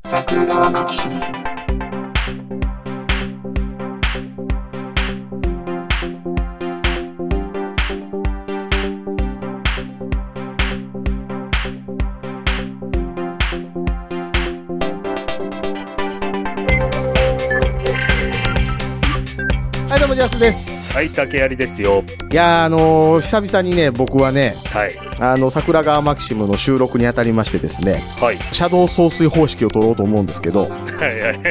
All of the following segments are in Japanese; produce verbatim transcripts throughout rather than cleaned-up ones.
桜川マキシム。 はい、どうも、ジャスです。 はい、竹槍ですよ。 いやー、あのー、久々にね、僕はね、 はい。 あの、桜川マキシムの収録にあたりましてですね、 はい。 シャドウ送水方式を取ろうと思うんですけど、 はいはい。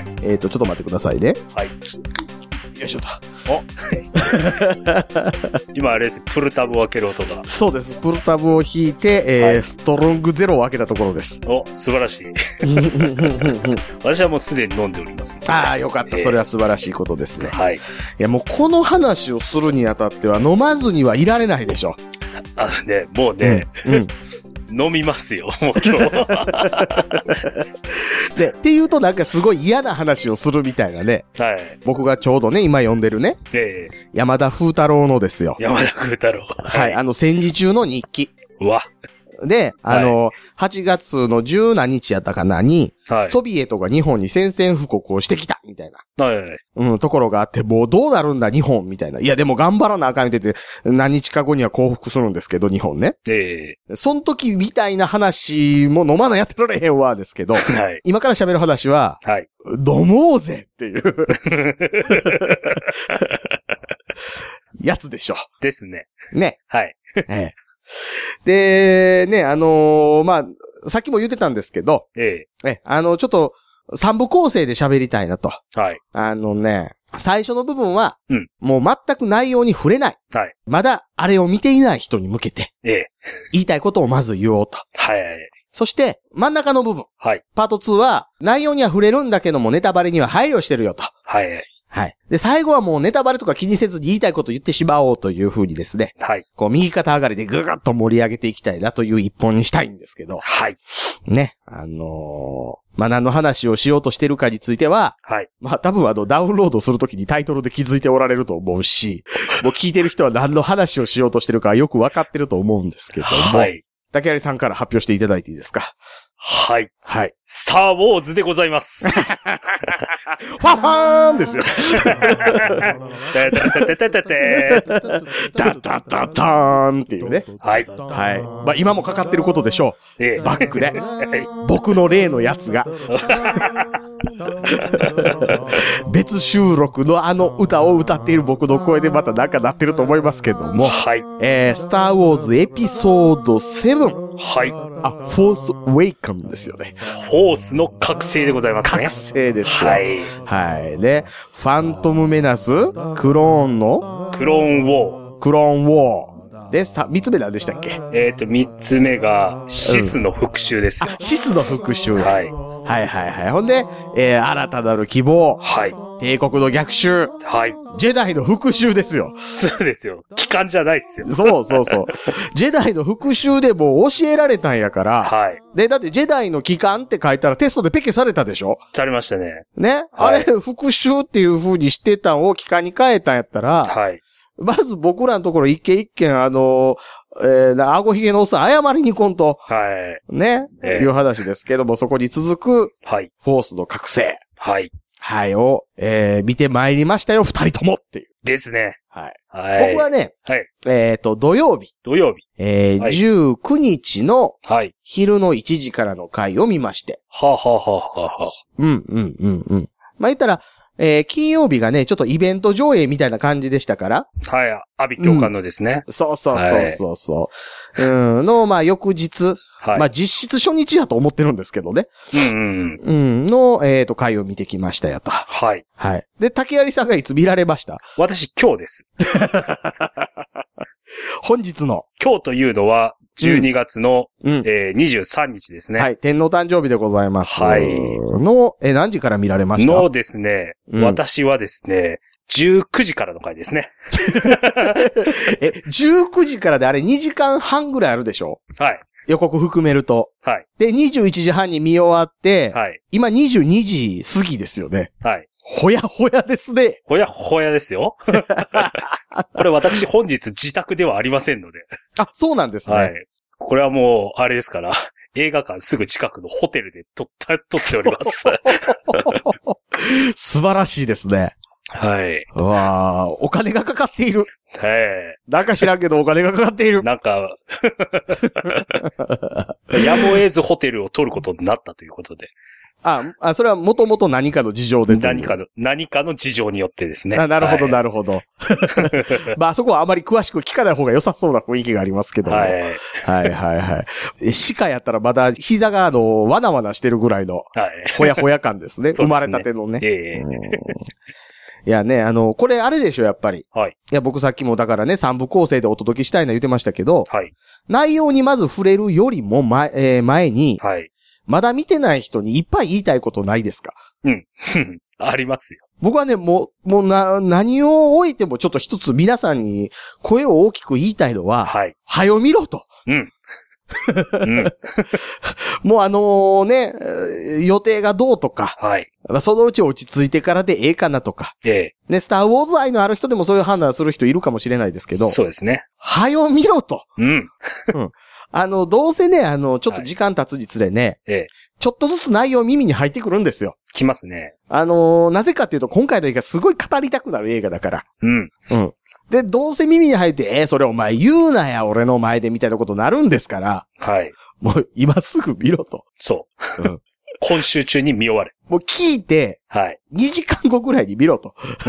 えっと、ちょっと待ってくださいね。 はい。 よいしょと。 お今あれです、プルタブを開ける音が。 そうです。プルタブを引いて、えーはい、ストロングゼロを開けたところです。 お、素晴らしい。私はもうすでに飲んでおります、ね。 ああ、よかった。それは素晴らしいことですね。 はい。いや、もうこの話をするにあたっては飲まずにはいられないでしょ。 あのね、もうね、うんうん飲みますよ、もう今日。 で、っていうとなんかすごい嫌な話をするみたいなね。 はい。 僕がちょうどね、今読んでるね。 ええ。 山田風太郎のですよ。 山田風太郎。 はい。はい、あの、戦時中の日記。 うわ。 で、あの、はい、はちがつの十何日やったかなに、はい、ソビエトが日本に宣戦布告をしてきた、みたいな。はいはい。うん、ところがあって、もうどうなるんだ、日本、みたいな。いや、でも頑張らなあかんって言って、何日か後には降伏するんですけど、日本ね。ええー。その時みたいな話も飲まなやってられへんわ、ですけど、はい。今から喋る話は、はい。飲もうぜっていう。やつでしょ。 ですね。 ね。 はい。 ええ。で、ね、あのー、まあ、さっきも言ってたんですけど、ええ、え、あの、ちょっと、三部構成で喋りたいなと。はい。あのね、最初の部分は、うん、もう全く内容に触れない。はい。まだ、あれを見ていない人に向けて、ええ、言いたいことをまず言おうと。はい。そして、真ん中の部分。はい。パートツーは、内容には触れるんだけども、ネタバレには配慮してるよと。はい。はい。で、最後はもうネタバレとか気にせずに言いたいことを言ってしまおうという風にですね。はい。こう、右肩上がりでぐぐっと盛り上げていきたいなという一本にしたいんですけど。はい。ね。あのー、まあ、何の話をしようとしてるかについては。はい。まあ、多分あの、ダウンロードするときにタイトルで気づいておられると思うし、もう聞いてる人は何の話をしようとしてるかよくわかってると思うんですけども。はい。竹槍さんから発表していただいていいですか？ はい。はい。スターウォーズでございます。ファファーンですよ。 ててててててタタタターンっていうね。 はい。 はい。まあ今もかかってることでしょう。ええ、バックで。僕の例のやつが。別収録のあの歌を歌っている僕の声でまたなんかなってると思いますけども。はい。えー、スターウォーズエピソードセブン。はい。あ、フォースウェイカンですよね。 フォースの覚醒でございますね。 覚醒ですよ。はい。はい。で、ファントムメナス、クローンのクローンウォー。 クローンウォー。で、三つ目何でしたっけ？ えっと、三つ目が、シスの復讐ですよ。 うん、あ、シスの復讐。はい。はいはいはい。ほんで、えー、新たなる希望。はい。帝国の逆襲。はい。ジェダイの復讐ですよ。 そうですよ。機関じゃないっすよ。 そうそうそう。ジェダイの復讐でも教えられたんやから。はい。で、だってジェダイの機関って書いたらテストでペケされたでしょ？ されましたね。 ね。はい、あれ、復讐っていう風にしてたんを機関に変えたんやったら。はい。まず僕らのところ一件一件あの、えー、顎ひげのおっさん謝りに来んと。はい。ね。えー、いう話ですけども、そこに続く。はい。フォースの覚醒。はい。はい。を、えー、見て参りましたよ、二人ともっていう。 ですね。 はい。はい。僕はね。はい。えっと、土曜日。 土曜日。 えー、はい、じゅうくにちの。はい。昼のいちじからの回を見まして。 はあ、はあはあはあ、 うん、うん、うん、うん。まあ、言ったら、えー、金曜日がね、ちょっとイベント上映みたいな感じでしたから。 はい。阿鼻教官のですね。 うん、そうそうそうそうそう。はい、うん。の、まあ、翌日。はい。まあ、実質初日やと思ってるんですけどね。うんうんうん。うん。の、えっと、回を見てきましたよと。はい。はい。で、竹槍さんがいつ見られました？ 私、今日です。 本日の。 今日というのは、じゅうにがつの、うん、えー、にじゅうさんにちですね。 はい。天皇誕生日でございます。はい。の、え、何時から見られました？ のですね、うん、私はですね、じゅうくじからの回ですね。 え、じゅうくじからであれにじかんはんぐらいあるでしょ？はい。予告含めると。はい。で、にじゅういちじはんに見終わって、はい。今にじゅうにじ過ぎですよね。はい。ほやほやですね。 ほやほやですよ。これ私本日自宅ではありませんので。 あ、そうなんですね。はい。 これはもう、あれですから。 映画館すぐ近くのホテルで撮った、撮っております。 素晴らしいですね。 はい。 うわー、お金がかかっている。 はい。 なんか知らんけどお金がかかっている。 なんか、やむを得ずホテルを取ることになったということで。 あ、あ、それはもともと何かの事情で。 何かの、何かの事情によってですね。 あ、なるほど、はい、なるほど。まあ、あそこはあまり詳しく聞かない方が良さそうな雰囲気がありますけども。はい。はいはいはい。鹿やったらまだ膝があの、わなわなしてるぐらいの、はい。ほやほや感ですね。生まれたてのね。ええー。いやね、あの、これあれでしょ、やっぱり。はい。いや、僕さっきもだからね、三部構成でお届けしたいな言ってましたけど、はい。内容にまず触れるよりも前、えー、前に、はい。まだ見てない人にいっぱい言いたいことないですか？ うん。ありますよ。 僕はね、もう、もうな、何を置いてもちょっと一つ皆さんに声を大きく言いたいのは、はい。はよ見ろと。うん。うん、もうあのー、ね、予定がどうとか、はい。そのうち落ち着いてからでええかなとか、ええ。ね、スターウォーズ愛のある人でもそういう判断する人いるかもしれないですけど、 そうですね。 はよ見ろと。 うん。 うん。あの、どうせね、あの、ちょっと時間経つにつれね、はい、ええ。ちょっとずつ内容耳に入ってくるんですよ。 来ますね。 あのー、なぜかっていうと、今回の映画すごい語りたくなる映画だから。うん。うん。で、どうせ耳に入って、えー、それお前言うなや、俺の前でみたいなことになるんですから。はい。もう、今すぐ見ろと。 そう。うん。今週中に見終われ。 もう聞いて、はい。にじかんごぐらいに見ろと。うん。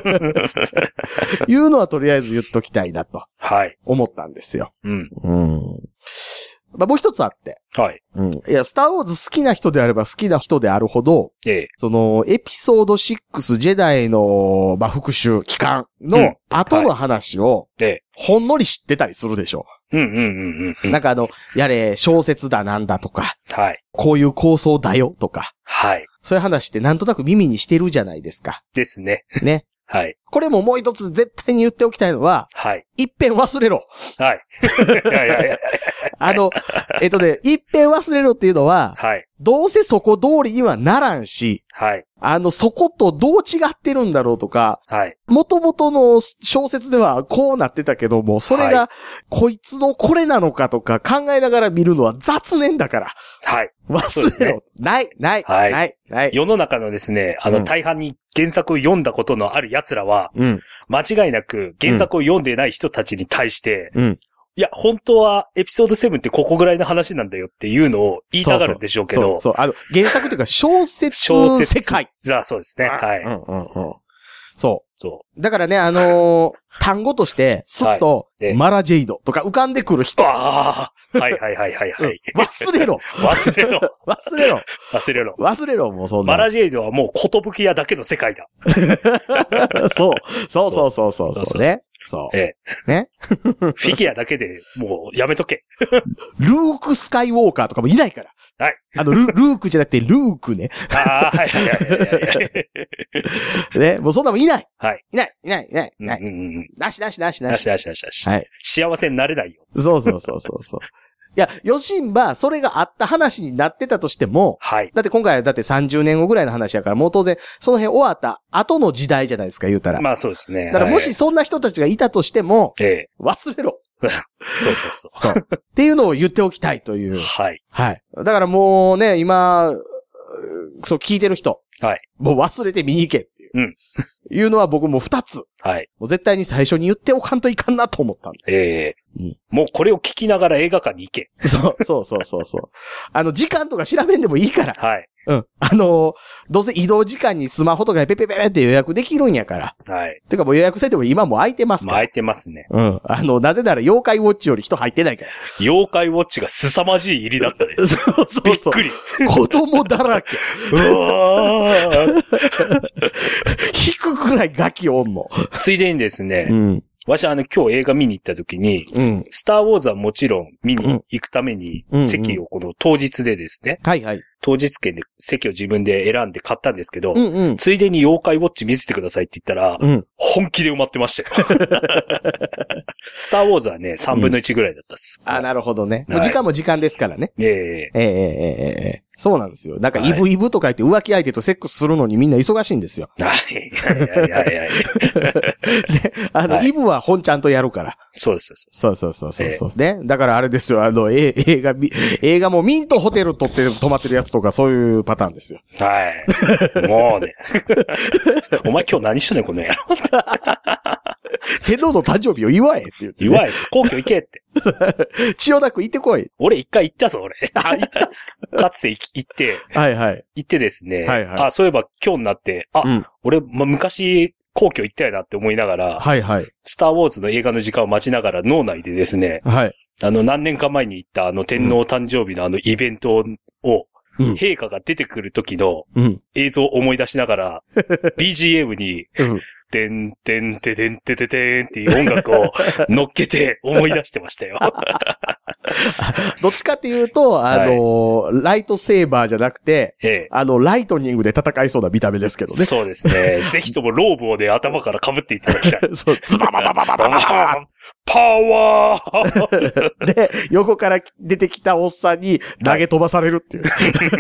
いうのはとりあえず言っときたいなと。はい。思ったんですよ。うん。うん。まあ、もう一つあって。はい。うん。いや、スターウォーズ好きな人であれば好きな人であるほど、ええ。その、エピソードろく、ジェダイの、まあ、復讐、期間の後の話を、ええ。ほんのり知ってたりするでしょう。うんうんうんうん。なんかあの、やれ、小説だなんだとか、はい。こういう構想だよとか、はい。そういう話ってなんとなく耳にしてるじゃないですか。 ですね。 ね。はい。これももう一つ絶対に言っておきたいのは、はい。一遍忘れろ。はい。いやいやいや。あの、えっとね、一遍忘れろっていうのは、はい。どうせそこ通りにはならんし、はい。あの、そことどう違ってるんだろうとか、はい。元々の小説ではこうなってたけども、それが、こいつのこれなのかとか考えながら見るのは雑念だから。はい。忘れろ。ね、ない、ない、はい、ない、ない。 世の中のですね、あの、大半に原作を読んだことのある奴らは、うん。間違いなく原作を読んでない人たちに対して、うん。いや、本当はエピソードセブンってここぐらいの話なんだよっていうのを言いたがるんでしょうけど。 そうそう。そうそう。あの、原作というか小説世界。 あ、そうですね。はい。うんうんうん。 そう。そう。だからね、あのー、単語として、すっと、はい、マラジェイドとか浮かんでくる人。 ああ。はいはいはいはいはい。 忘れろ。 忘れろ。 忘れろ。 忘れろ。 忘れろ、もうそんな。 マラジェイドはもう寿屋だけの世界だ。 そう。そうそうそうそうそう。そうね。そう。ええ。ね。 フィギュアだけでもうやめとけ。 ルーク・スカイウォーカーとかもいないから。はい。あの、ル、ルークじゃなくて、ルークね。 ああ、はいはいはいはい。 ね、もうそんなもんいない。はい。いない、いない、いない、いない。うんうんうん。なしなしなしなし。 なしなしなし。はい。幸せになれないよ。 そうそうそうそうそう。いや、ヨシンバ、それがあった話になってたとしても、はい。だって今回はだってさんじゅうねんごぐらいの話やから、もう当然、その辺終わった後の時代じゃないですか、言うたら。 まあそうですね。 だからもしそんな人たちがいたとしても、ええ。忘れろ。 そうそうそう。 そう。っていうのを言っておきたいという。はい。はい。だからもうね、今、そう聞いてる人。はい。もう忘れて見に行けっていう。うん。いうのは僕も二つ。はい。もう絶対に最初に言っておかんといかんなと思ったんです。 ええー。うん。もうこれを聞きながら映画館に行け。 そう、そうそうそうそう。あの、時間とか調べんでもいいから。はい。うん。あのー、どうせ移動時間にスマホとかでペペペペって予約できるんやから。はい。てかもう予約せても今も空いてますから。 空いてますね。 うん。あの、なぜなら妖怪ウォッチより人入ってないから。 妖怪ウォッチが凄まじい入りだったです。そうそうそう。びっくり。 子供だらけ。うわー。引くくらいガキおんの。 ついでにですね。うん。私はあの今日映画見に行った時に、うん、スターウォーズはもちろん見に行くために席をこの当日でですね、うんうん、はいはい。当日券で席を自分で選んで買ったんですけど、うんうん、ついでに妖怪ウォッチ見せてくださいって言ったら、うん、本気で埋まってましたよ。スターウォーズはね、さんぶんのいちぐらいだったっす。 うん、あ、なるほどね。はい、もう時間も時間ですからね。ええええええええそうなんですよ。なんか、イブイブとか言って浮気相手とセックスするのにみんな忙しいんですよ。 はい。いやいやいやいやで、あの、はい、イブは本ちゃんとやるから。 そうです。 そうそうそうそうそう、えー。ね。だからあれですよ、あの、え映画、映画もミントホテル取って泊まってるやつとかそういうパターンですよ。 はい。もうね。お前今日何しとんねん、この野郎。 天皇の誕生日を祝えって言って、 ね。祝え。皇居行けって。 千代田区行ってこい。 俺一回行ったぞ、俺。 あ、行ったんすかかつて行って。 はいはい。 行ってですね。 はいはい。 あ、そういえば今日になって、あ、うん、俺、ま、昔、皇居行ったよなって思いながら。 はいはい。 スターウォーズの映画の時間を待ちながら脳内でですね。 はい。 あの、何年か前に行ったあの天皇誕生日のあのイベントを、うん、陛下が出てくる時の映像を思い出しながら、うん、ビージーエム に、うんてんてんててんてててんっていう音楽を乗っけて思い出してましたよ。 どっちかっていうと、あの、はい、ライトセーバーじゃなくて、ええ、あの、ライトニングで戦いそうな見た目ですけどね。 そうですね。ぜひともローブをね、頭から被っていただきたい。 そう、ズバババババババパワーで、横から出てきたおっさんに投げ飛ばされるっていう。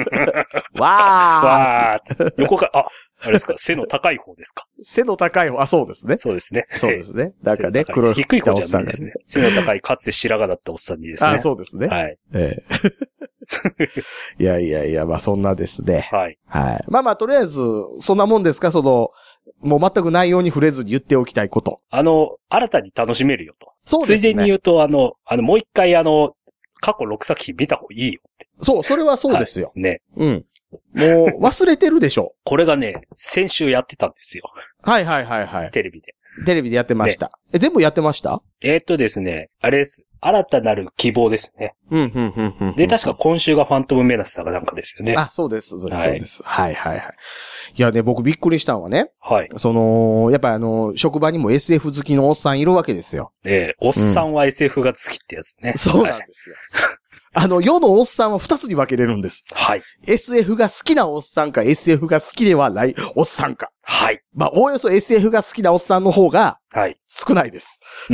わー。わー。横から、あ、あれですか、背の高い方ですか。 背の高い方、あ、そうですね。 そうですね。 そうですね。なんかね、黒い低い方じゃないですね。背の高い、かつて白髪だったおっさんにですね。 あ、そうですね。 はい。 ええ。いやいやいや、まあそんなですね。 はい。 はい。まあまあ、とりあえず、そんなもんですか、その、もう全く内容に触れずに言っておきたいこと。 あの、新たに楽しめるよと。 そうですね。 ついでに言うと、あの、あの、もう一回あの、過去ろくさく品見た方がいいよって。 そう、それはそうですよ。 はい、ね。 うん。もう、忘れてるでしょ。 これがね、先週やってたんですよ。 はいはいはいはい。 テレビで。 テレビでやってました。ね、え、全部やってました？ えー、っとですね、あれです。新たなる希望ですね。 うん、うん、うん、うん。 で、確か今週がファントムメナスだかなんかですよね。 あ、そうです、そうです、そうです。はい、はい、はい。いやね、僕びっくりしたのはね。 はい。 その、やっぱあの、職場にも エスエフ 好きのおっさんいるわけですよ。 ええー、おっさんは エスエフ が好きってやつね。 うん、そうなんですよ。はいあの、世のおっさんは二つに分けれるんです。 はい。 エスエフ が好きなおっさんか、エスエフ が好きではないおっさんか。 はい。 まあ、おおよそ エスエフ が好きなおっさんの方が、 はい。 少ないです。 うん。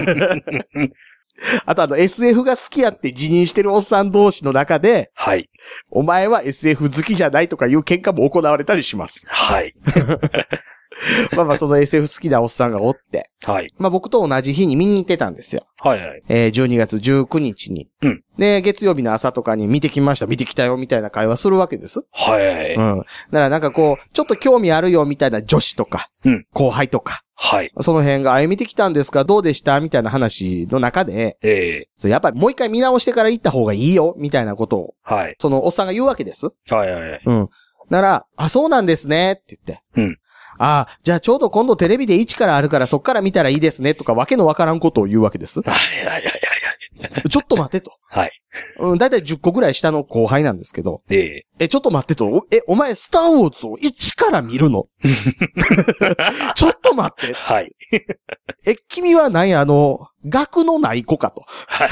あとあの、エスエフ が好きやって自認してるおっさん同士の中で、 はい。 お前は エスエフ 好きじゃないとかいう喧嘩も行われたりします。 はい。 まあまあ、その エスエフ 好きなおっさんがおって。 はい。 まあ僕と同じ日に見に行ってたんですよ。 はいはい。 えー、じゅうにがつじゅうくにちに。 うん。 で、月曜日の朝とかに見てきました、見てきたよ、みたいな会話するわけです。 はいはい。 うん。だからなんかこう、ちょっと興味あるよ、みたいな女子とか。 うん。 後輩とか。 はい。 その辺が、あれ見てきたんですかどうでしたみたいな話の中で。 ええー。 やっぱりもう一回見直してから行った方がいいよ、みたいなことを。 はい。 そのおっさんが言うわけです。 はいはいはい。 うん。なら、あ、そうなんですね、って言って。 うん。 ああ、じゃあちょうど今度テレビでいちからあるからそっから見たらいいですねとかわけのわからんことを言うわけです。 はいはいはいはい。 ちょっと待ってと。 はい。 うん、だいたいじゅっこぐらい下の後輩なんですけど。 ええ。 え、ちょっと待ってと。え、お前スターウォーズをいちから見るのちょっと待って。 はい。 え、君は何あの、学のない子かと。 はい。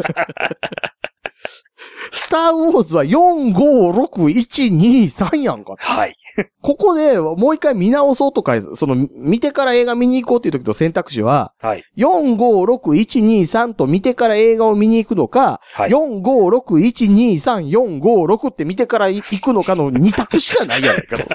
スターウォーズはよん、ご、ろく、いち、に、さんやんか。 はい。 ここでもう一回見直そうとか、その、見てから映画見に行こうっていう時の選択肢は、 はい。 よん、ご、ろく、いち、に、さんと見てから映画を見に行くのか、はい。よん、ご、ろく、いち、に、さん、よん、ご、ろくって見てから行くのかのに択しかないやないかと。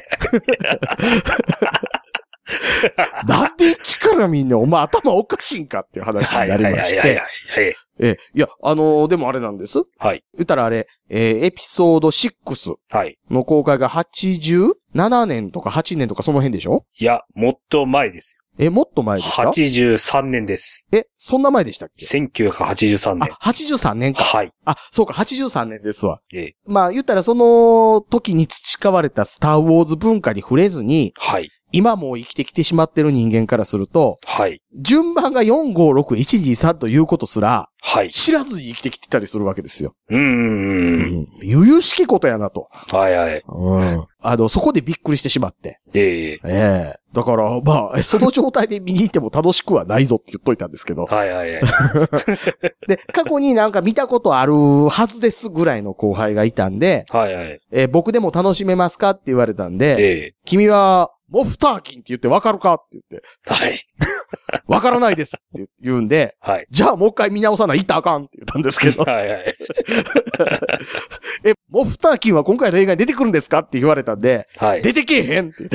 なんで一から見んねんお前頭おかしいんかっていう話になりまして。はいはいはいはい、はい。え、いや、あのー、でもあれなんです。 はい。 言ったらあれ、えー、エピソードろくの公開がはちじゅうななねんとかはちねんとかその辺でしょ？ いや、もっと前ですよ。 え、もっと前ですか？ はちじゅうさんねんです。 え、そんな前でしたっけ？ せんきゅうひゃくはちじゅうさんねん。 あ、はちじゅうさんねんか。 はい。 あ、そうか、はちじゅうさんねんですわ。 ええ。 まあ、言ったらその時に培われたスターウォーズ文化に触れずに、 はい。 今もう生きてきてしまってる人間からすると、 はい。 順番がよん、ご、ろく、いち、に、さんということすら、 はい。 知らずに生きてきてたりするわけですよ。 うーん。 悠々しきことやなと。 はいはい。 うん。あの、そこでびっくりしてしまって。 ええ。 ええ。だから、まあ、その状態で見に行っても楽しくはないぞって言っといたんですけど。 はいはいはい。 で、過去になんか見たことあるはずですぐらいの後輩がいたんで、 はいはい。 えー、僕でも楽しめますかって言われたんで、 ええ。 君はモフターキンって言ってわかるかって言って。はい。わからないですって言うんで、はい。じゃあもう一回見直さないとあかんって言ったんですけど。はいはい。え、モフターキンは今回の映画に出てくるんですかって言われたんで、はい。出てけえへんって言って。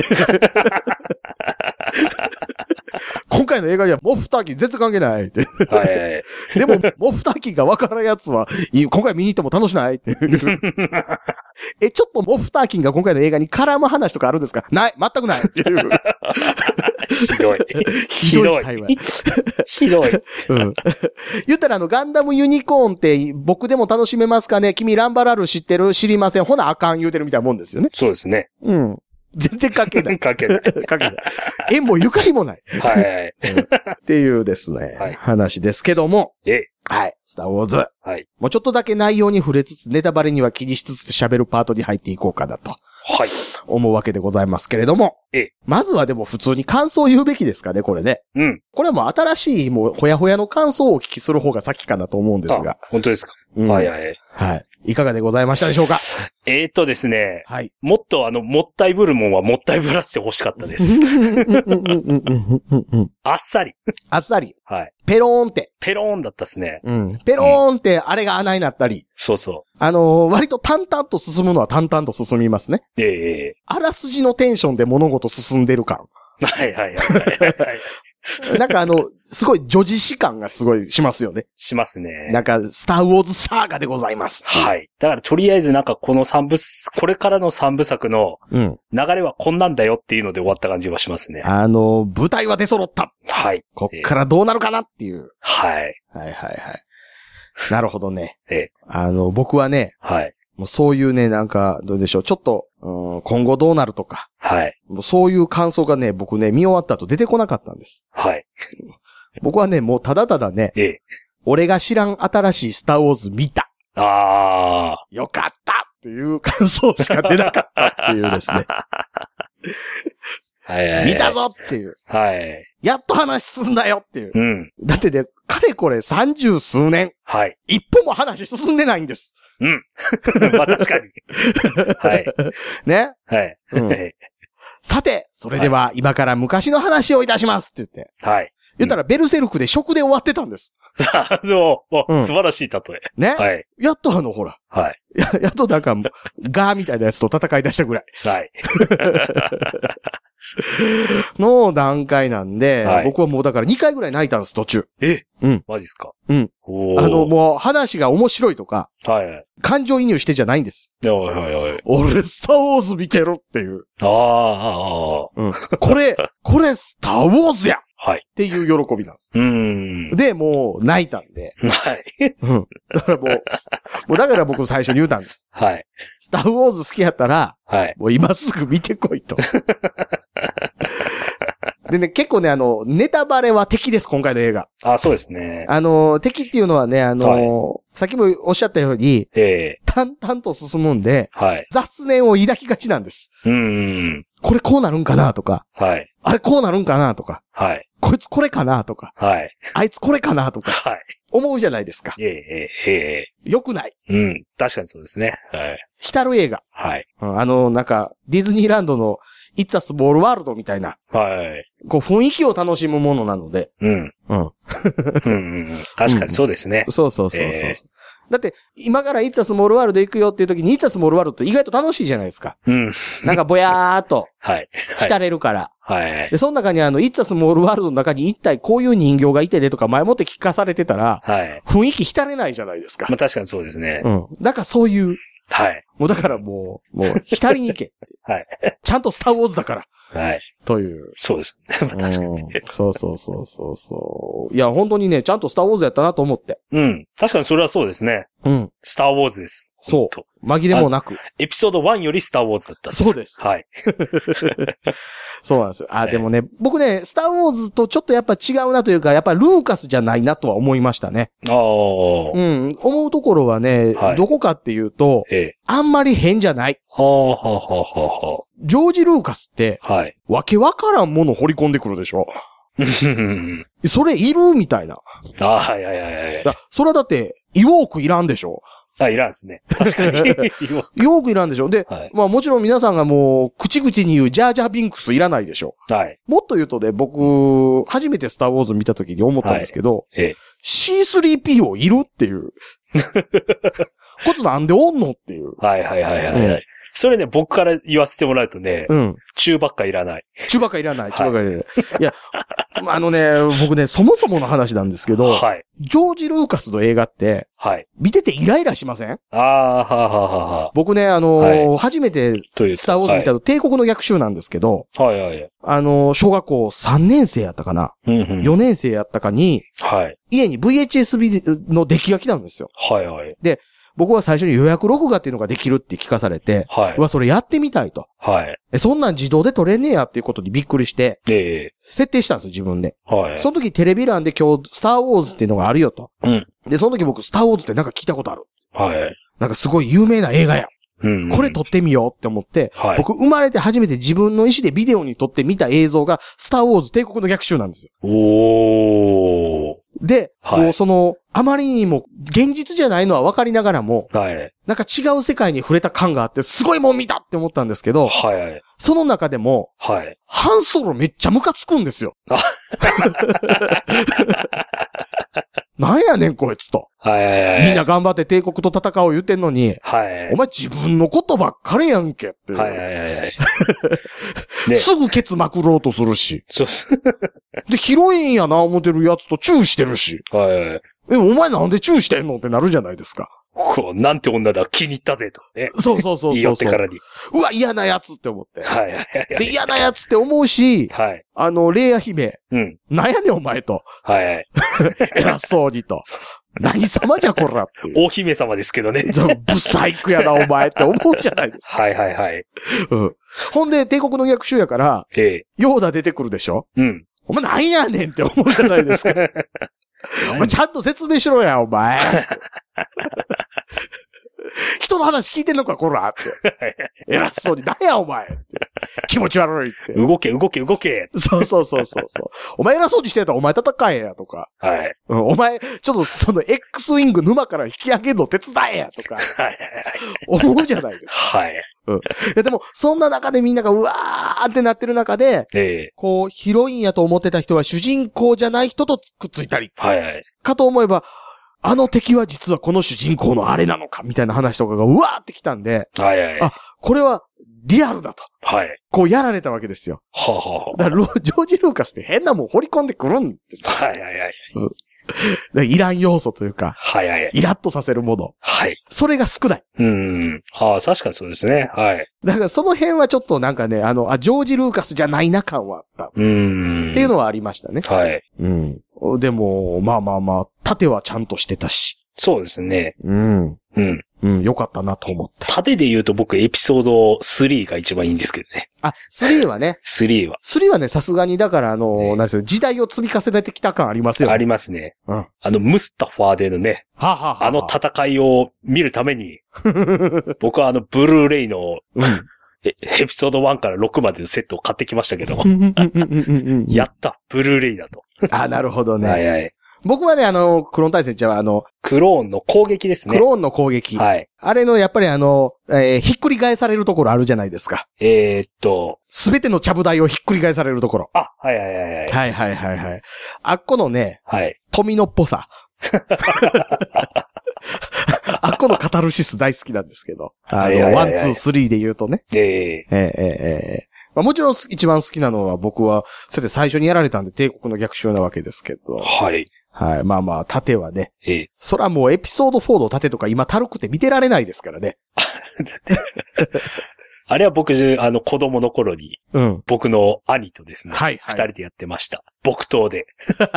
今回の映画にはモフターキン絶対関係ないって。はいはい。でも、モフターキンがわからんやつは、今回見に行っても楽しないって。え、ちょっとモフターキンが今回の映画に絡む話とかあるんですか？ない、全くないっていう。ひどい。ひどい会話。ひどい。うん。言ったらあの、ガンダムユニコーンって僕でも楽しめますかね？君ランバラル知ってる？知りません。ほなあかん言うてるみたいなもんですよね。 そうですね。 うん。全然関係ない。関係ない。関係ない。縁もゆかりもない。はい、はいうん。っていうですね、はい、話ですけども。ええ。はい。スターウォーズ。はい。もうちょっとだけ内容に触れつつ、ネタバレには気にしつつ喋るパートに入っていこうかなと。はい。思うわけでございますけれども。ええ。まずはでも普通に感想を言うべきですかね、これね。うん。これはもう新しい、もうほやほやの感想をお聞きする方が先かなと思うんですが。 あ、本当ですか。うん、はいはい。 はい。いかがでございましたでしょうか？ えーっとですね。はい。もっとあの、もったいぶるもんはもったいぶらして欲しかったです。あっさり。 あっさり。はい。ペローンって。 ペローンだったっすね。 うん。ペローンって、あれが穴になったり。 そうそう。 あのー、割と淡々と進むのは淡々と進みますね。ええー。あらすじのテンションで物事進んでる感。 はいはいはいはい、はい。 なんかあの、すごい女児視感がすごいしますよね。 しますね。 なんか、スターウォーズサーガでございます。 はい。だからとりあえずなんかこの三部、これからの三部作の流れはこんなんだよっていうので終わった感じはしますね。 うん、あの、舞台は出揃った。はい。こっからどうなるかなっていう。はい。はいはいはい。なるほどね。ええ。あの、僕はね。はい。もうそういうね、なんか、どうでしょう。ちょっと、うん、今後どうなるとか。はい。もうそういう感想がね、僕ね、見終わった後出てこなかったんです。はい。僕はね、もうただただね、ええ、俺が知らん新しいスターウォーズ見た。ああ。よかったっていう感想しか出なかったっていうですね。はいはいはい、見たぞっていう。はい。やっと話進んだよっていう。うん。だってね、かれこれ三十数年。はい。一歩も話進んでないんです。 うん。まあ確かに。はい。 ね。はい。うん、さて、それでは今から昔の話をいたしますって言って。はい。言ったらベルセルクで食で終わってたんです。 さあ、そう、うん、素晴らしい例え。 ね。はい。やっとあの、ほら。はい。や、やっとなんか、ガーみたいなやつと戦い出したぐらい。はい。の段階なんで、はい、僕はもうだからにかいぐらい泣いたんです、途中。 えうん。マジっすかうん。あの、もう話が面白いとか、はい。感情移入してじゃないんです。はいはいはい。俺、スターウォーズ見てるっていう。ああ、ああ。うん。これ、これ、スターウォーズやはい。っていう喜びなんです。うん。で、もう、泣いたんで。はい。うん。だからもう、もうだから僕最初に言うたんです。はい。スターウォーズ好きやったら、はい。もう今すぐ見てこいと。でね、結構ね、あの、ネタバレは敵です、今回の映画。 あ、そうですね。 あの、敵っていうのはね、あの、はい、さっきもおっしゃったように、ええー、淡々と進むんで、はい。雑念を抱きがちなんです。うん。これこうなるんかなとか、はい。あれこうなるんかなとか、はい。こいつこれかなとか、はい。あいつこれかなとか、はい。思うじゃないですか。ええええええ。よくない。 うん。確かにそうですね。はい。 浸る映画。はい。うん、あの、なんか、ディズニーランドの、It's a Small World みたいな。はい。こう、雰囲気を楽しむものなので。うん。うん。 うん、確かにそうですね。 うん、そうそうそうそう、えー。だって、今から It's a Small World 行くよっていう時に It's a Small World って意外と楽しいじゃないですか。うん。なんかぼやーっと。はい。浸れるから。はい。で、その中にあの、It's a Small World の中に一体こういう人形がいてねとか前もって聞かされてたら。はい。雰囲気浸れないじゃないですか。 まあ確かにそうですね。 うん。だからそういう。はい。もうだからもう、もう、浸りに行け。はい。ちゃんとスターウォーズだから。はい。という。 そうですね。まあ確かに、 ね。そうそうそうそうそう。いや、本当にね、ちゃんとスターウォーズやったなと思って。 うん。確かにそれはそうですね。うん。スターウォーズです。 そう。紛れもなく。 エピソードワンよりスターウォーズだったです。 そうです。 はい。 そうなんですよ。あ、でもね、僕ね、スターウォーズとちょっとやっぱ違うなというか、やっぱルーカスじゃないなとは思いましたね。ああ。うん。思うところはね、はい、どこかっていうと、ええ、あんまり変じゃない。はあ、はあ、はあ、はあ。ジョージ・ルーカスって、はい。わけわからんもの掘り込んでくるでしょ。それいるみたいな。 ああ、はいはいはいはい。 それはだって、イウォークいらんでしょ。 あ、いらんですね。確かに。 よくいらんでしょ。で、はい、まあもちろん皆さんがもう、口々に言うジャージャービンクスいらないでしょ。はい。もっと言うとね、僕、初めてスターウォーズ見た時に思ったんですけど、はい、ええ、シースリーピーオー いるっていう。こいつなんでおんのっていう。 はいはいはいはい、はい。うん、それね、僕から言わせてもらうとね、うん。中ばっかいらない。 中ばっかいらない。中ばっかいらない。はい、いや、あのね、僕ね、そもそもの話なんですけど、はい。ジョージ・ルーカスの映画って、はい。見ててイライラしません？ああ、はあ、はあ、はあ。僕ね、あのーはい、初めて、スター・ウォーズ見たの、帝国の逆襲なんですけど、はいはいはい。あのー、小学校さんねん生やったかな、うんうん、よねん生やったかに、はい。家に ブイエイチエス ビデオの出来が来たんですよ。はいはい。で、僕は最初に予約録画っていうのができるって聞かされて、はい。うわ、それやってみたいと。はい。そんなん自動で撮れんねやっていうことにびっくりして、ええ。設定したんですよ、自分で。はい。その時テレビ欄で今日、スターウォーズっていうのがあるよと。うん。で、その時僕、スターウォーズってなんか聞いたことある。はい。なんかすごい有名な映画や。うん、うん。これ撮ってみようって思って、はい。僕生まれて初めて自分の意思でビデオに撮ってみた映像が、スターウォーズ帝国の逆襲なんですよ。おー。で、はい、こうその、あまりにも現実じゃないのは分かりながらも、はい、なんか違う世界に触れた感があって、すごいもん見たって思ったんですけど、はい、その中でも、はい、ハンソロめっちゃムカつくんですよ。なんやねんこいつと。はいはいはい、みんな頑張って帝国と戦おう言ってんのに、はい、お前自分のことばっかりやんけって。はいはいはいはいね、すぐケツまくろうとするし。そうで、ヒロインやな思ってるやつとチューしてるし。はいはい。え、お前なんでチューしてんのってなるじゃないですか。 こう、なんて女だ、気に入ったぜとね。 そうそうそうそうそう。言い寄ってからに。うわ、嫌なやつって思って。はいはいはい、はい。で、嫌なやつって思うし、はい。あの、レイヤ姫。うん。なんやねんお前と。はいはい。偉そうにと。何様じゃこらって。 大姫様ですけどね。 ブサイクやなお前って思うじゃないですか。はいはいはい。うん。ほんで、帝国の逆襲やから、ええ。ヨーダ出てくるでしょ？うん。お前なんやねんって思うじゃないですか。お前ちゃんと説明しろや、お前。人の話聞いてんのか、こらって。偉そうに、なんや、お前って。気持ち悪いって。 動け、動け、動け。 そうそうそうそうそう。お前偉そうにしてたらお前戦えや、とか。はい、うん。お前、ちょっとその X ウィング沼から引き上げるの手伝えや、とか。はい。思うじゃないですか。はい。うん。いやでも、そんな中でみんながうわーってなってる中で、ええ、こう、ヒロインやと思ってた人は主人公じゃない人とくっついたり。はいはい。かと思えば、あの敵は実はこの主人公のあれなのかみたいな話とかがうわーってきたんで、はいはい。あ、これはリアルだと。はい。こうやられたわけですよ。はあ、はあ、だからジョージ・ルーカスって変なもん掘り込んでくるんですよ。はいはいはい。うん、いらん要素というか、はいはいはい。イラッとさせるもの。はい。それが少ない。 うん。ああ、確かにそうですね。はい。 だからその辺はちょっとなんかね、あの、あ、ジョージ・ルーカスじゃないな感はあった。うん。っていうのはありましたね。はい。うん。でも、まあまあまあ、盾はちゃんとしてたし。 そうですね。 うん。うん。うん、よかったなと思った。 盾で言うと僕エピソードスリーが一番いいんですけどね。 あ、スリーはね。 スリーは。 スリーはね、さすがにだからあの、ね、なんですよ、時代を積み重ねてきた感ありますよね。 ありますね。うん。あの、ムスタファーでのね。はあ、はあはあ、あの戦いを見るために、僕はあの、ブルーレイの、うん、エピソードワンからろくまでのセットを買ってきましたけど。やった、ブルーレイだと。 あ、なるほどね。はいはい。僕はね、あの、クローン対戦じゃあの、 クローンの攻撃ですね。 クローンの攻撃。はい。あれの、やっぱりあの、えー、ひっくり返されるところあるじゃないですか。 えー、っと。 すべてのちゃぶ台をひっくり返されるところ。 あ、はいはいはいはい。 はいはいはいはい。あっこのね、はい。富野っぽさ。あっこのカタルシス大好きなんですけど。あの、ワン、ツー、スリーで言うとね。えー、えー、えー、えー。まあ、もちろん一番好きなのは僕は、それで最初にやられたんで帝国の逆襲なわけですけど。はい。はい。まあまあ、盾はね。ええ。そらもうエピソードフォーの盾とか今たるくて見てられないですからね。 あれは僕、あの子供の頃に、うん、僕の兄とですね。はい、はい。二人でやってました。木刀で。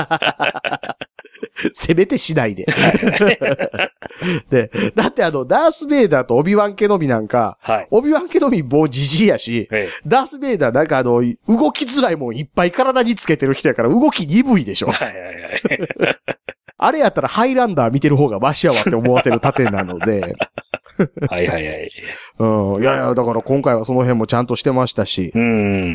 せめてしないで。で、だってあの、ダース・ベイダーとオビワン・ケノビなんか、はい、オビワン・ケノビもうジジイやし、はい、ダース・ベイダーなんかあの、動きづらいもんいっぱい体につけてる人やから動き鈍いでしょ。はいはいはい。あれやったらハイランダー見てる方がマシやわって思わせる盾なので。 はいはいはい。 うん。いやいや、だから今回はその辺もちゃんとしてましたし。うん。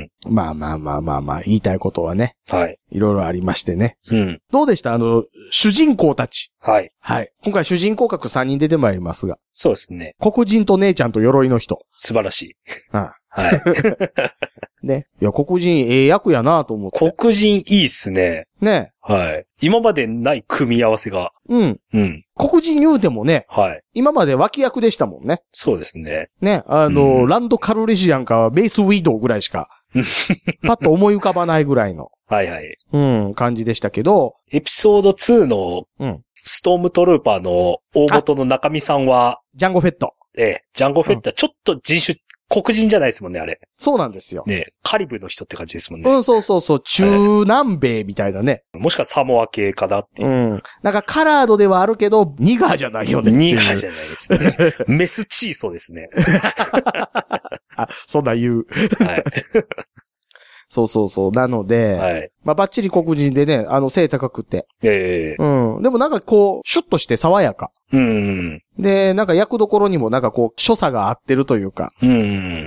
まあまあまあまあまあ、言いたいことはね。はい。いろいろありましてね。うん。どうでしたあの、主人公たち。はい。はい。今回主人公格さんにん出てまいりますが。 そうですね。 黒人と姉ちゃんと鎧の人。 素晴らしい。 うん。はい。ね。いや、黒人ええ役やなと思って。 黒人いいっすね。ね。はい。今までない組み合わせが。うん。 うん。黒人言うてもね。はい。今まで脇役でしたもんね。 そうですね。 ね。あの、うん、ランドカルレジアンかベースウィドウぐらいしか。パッと思い浮かばないぐらいの。はいはい。うん、感じでしたけど。 エピソードツーの、うん。ストームトルーパーの大元の中身さんは。 ジャンゴフェット。 ええ、ジャンゴフェットはちょっと人種、黒人じゃないですもんね、あれ。 そうなんですよ。 ねカリブの人って感じですもんね。 うん、そうそうそう、中南米みたいなね。 もしくはサモア系かなっていう。うん。 なんかカラードではあるけど、ニガーじゃないよね。 ニガーじゃないですね。メスチーソですね。 あ、そんな言う。はい。そうそうそう。なので、はい。まあ、バッチリ黒人でね、あの、背高くて。ええー。うん。でもなんかこう、シュッとして爽やか。うん。で、なんか役どころにもなんかこう、所作が合ってるというか。うん。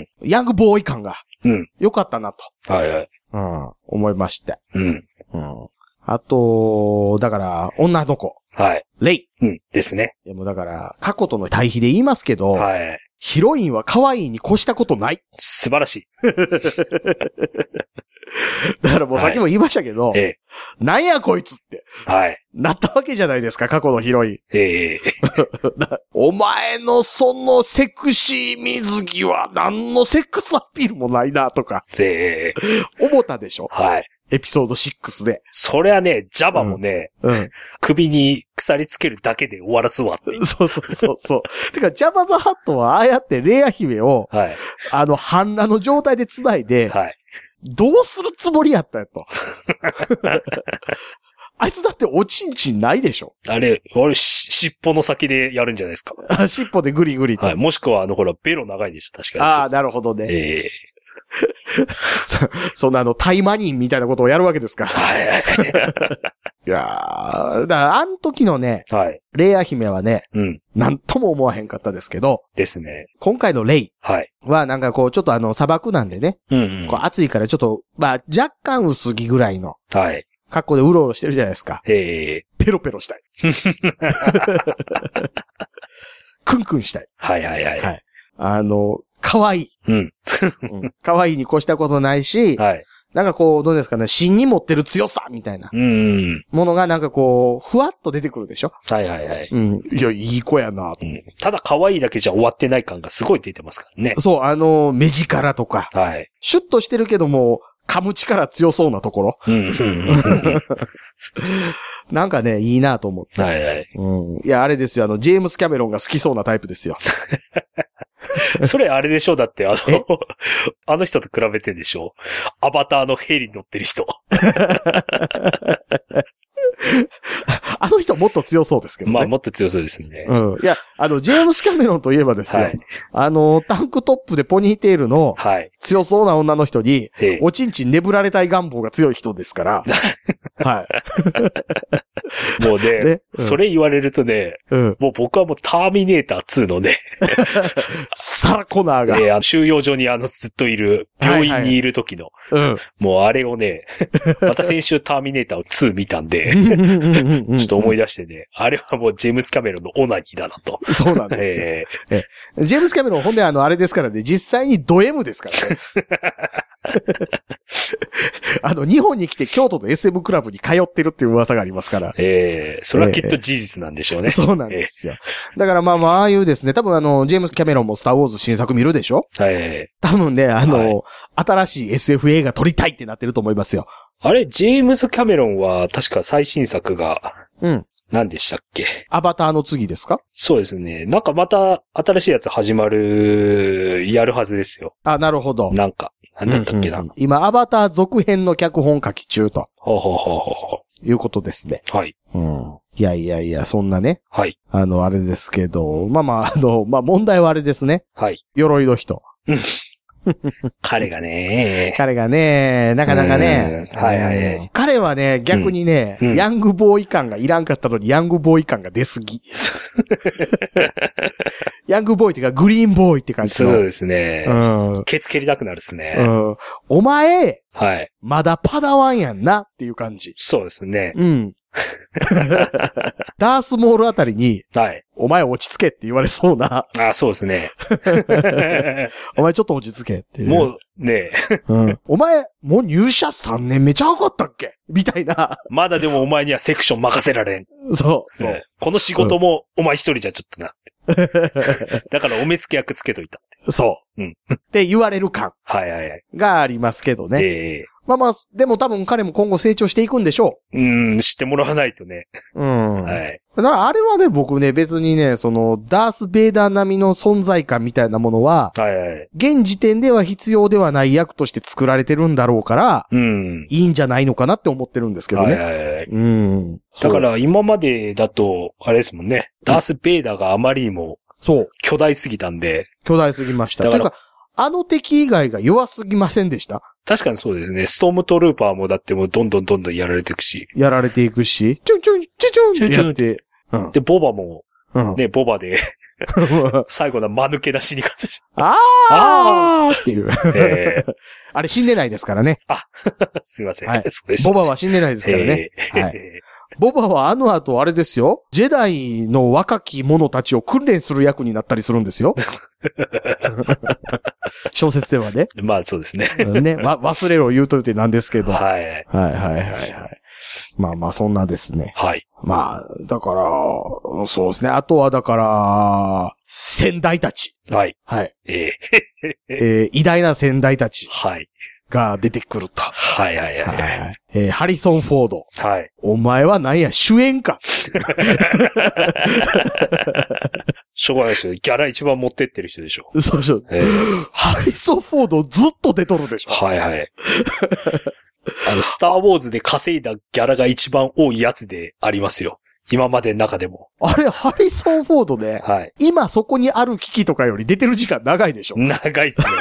ヤングボーイ感が。うん。良かったなと。はいはい。うん。思いまして。うん。うん。あと、だから、女の子。はい。レイ。 うん。ですね。 いやもうだから、過去との対比で言いますけど。はい。ヒロインは可愛いに越したことない。 素晴らしい。 だからもうさっきも言いましたけど、はい、ええ、なんやこいつって、はい、なったわけじゃないですか、過去のヒロイン。ええ、お前のそのセクシー水着は何のセックスアピールもないなとか、ええ、思ったでしょ。はい。エピソードシックスで。 それはね、ジャバもね、うんうん、首に鎖つけるだけで終わらすわって。 そうそうそうそう。てか、ジャバザハットはああやってレア姫を、はい、あの、半裸の状態で繋いで、はい、どうするつもりやったよと。あいつだっておちんちんないでしょ。 あれ、俺、尻尾の先でやるんじゃないですか。 あ、尻尾でグリグリと。 はい。もしくは、あの、ほら、ベロ長いでしょ、確かに。 ああ、なるほどね。ええーそ, そんなあの、タイマニンみたいなことをやるわけですから。はい。いやー、だからあの時のね、はい。レイア姫はね、うん。なんとも思わへんかったですけど。 ですね。 今回のレイ。はい。はなんかこう、ちょっとあの、砂漠なんでね。うん、うん。こう暑いからちょっと、まあ、若干薄着ぐらいの。はい。格好でうろうろしてるじゃないですか。へえ。ペロペロしたい。クンクンしたい。はいはいはい。はい。あの、可愛い。うん。可愛いに越したことないし、はい。なんかこう、どうですかね、芯に持ってる強さみたいな。うん。ものがなんかこう、ふわっと出てくるでしょ。はいはいはい。うん。いや、いい子やな、うん。 ただ可愛いだけじゃ終わってない感がすごい出てますからね。 そう、あの、目力とか。はい。シュッとしてるけども、噛む力強そうなところ。うん。なんかね、いいなと思って。はいはい。うん。いや、あれですよ、あの、ジェームス・キャメロンが好きそうなタイプですよ。 それあれでしょだって、あの、あの人と比べてでしょアバターのヘリに乗ってる人。 あの人もっと強そうですけどね。 まあ、もっと強そうですね。 うん。いや、あの、ジェームス・キャメロンといえばですよ。はい、あの、タンクトップでポニーテールの、強そうな女の人に、はい、おちんちんねぶられたい願望が強い人ですから。はい。 もうね、ねうん、それ言われるとね、うん、もう僕はもうターミネーターツーのね、 サラコナーが。 えー、収容所にあのずっといる、病院にいる時の、はいはい、もうあれをね、また先週ターミネーターをツー見たんで、ちょっと思い出してね、あれはもうジェームス・キャメロンのオナニーだなと。 そうなんですよ。えーえー、ジェームス・キャメロンほんであの、あれですからね、実際にド M ですからね。あの、日本に来て京都の エスエム クラブに通ってるっていう噂がありますから。 ええー、それはきっと事実なんでしょうね。 えー、そうなんですよ。えー、だからまあまあ、ああいうですね、多分あの、ジェームス・キャメロンもスター・ウォーズ新作見るでしょ？はい。多分ね、あの、はい、新しい エスエフ 映画撮りたいってなってると思いますよ。 あれ、ジェームズ・キャメロンは確か最新作が、うん。何でしたっけ？ アバターの次ですか？ そうですね。なんかまた新しいやつ始まる、やるはずですよ。 あ、なるほど。 なんか、なんだったっけな。 うんうんうん、今、アバター続編の脚本書き中と。 ほうほうほうほう。いうことですね。はい。うん。いやいやいや、そんなね。はい。あの、あれですけど、まあまあ、あの、まあ問題はあれですね。はい。鎧の人。うん。 彼がね。 彼がね、なかなかね。 はいはいはい。 彼はね、逆にね、うん、ヤングボーイ感がいらんかったのに、ヤングボーイ感が出すぎ。ヤングボーイっていうか、グリーンボーイって感じ。 そうですね。 うん。 ケツ蹴りたくなるっすね。 うん。お前、 はい。 まだパダワンやんなっていう感じ。 そうですね。 うん。ダースモールあたりに、 はい。 お前落ち着けって言われそうな。 あ、そうですね。 お前ちょっと落ち着けっていう。 もう、ねえ、 うん。お前、もう入社さんねんめちゃうかったっけみたいな。 まだでもお前にはセクション任せられん。 そう。そう。 この仕事もお前一人じゃちょっとなって。だからお目付け役つけといたって。 そう。うん。って言われる感。 はいはいはい。 がありますけどね。 ええー。 まあまあ、でも多分彼も今後成長していくんでしょう。うん、知ってもらわないとね。 うん。 はい。 だからあれはね、僕ね、別にね、その、ダース・ベイダー並みの存在感みたいなものは、 はいはい。 現時点では必要ではない役として作られてるんだろうから、 うん。 いいんじゃないのかなって思ってるんですけどね。 はいはいはい。 うん。 だから今までだと、あれですもんね、ダース・ベイダーがあまりにも、そう。巨大すぎたんで。 巨大すぎました。だから、あの敵以外が弱すぎませんでした？ 確かにそうですね。ストームトルーパーもだってもうどんどんどんどんやられていくし。 やられていくし。チュンチュン、チュンチュンチュンチュンって。 うん、で、ボバも、うん、ね、ボバで、最後の間抜け出しに勝つし。 あーあーっていう。えー、あれ死んでないですからね。 あ、すいません。 はい、ボバは死んでないですからね。えー、はい。ボバはあの後あれですよ。ジェダイの若き者たちを訓練する役になったりするんですよ。小説ではね。 まあそうですね。 ね、わ、忘れろ言うといてなんですけど。 はい。 はいはいはいはい。まあまあそんなですね。 はい。 まあ、だから、そうですね。あとはだから、先代たち。 はい。 はい。 えー、えー、偉大な先代たち。 はい。 が出てくると。 はいはいはい、はいはい。 えー、ハリソン・フォード。 はい。 お前は何や、主演か。 しょうがないですよ。ギャラ一番持ってってる人でしょ。 そうそう。えー、ハリソン・フォードずっと出とるでしょ。 はいはい。あの、スター・ウォーズで稼いだギャラが一番多いやつでありますよ。今までの中でも。 あれ、ハリソン・フォードね。 はい。 今そこにある機器とかより出てる時間長いでしょ。 長いっすね。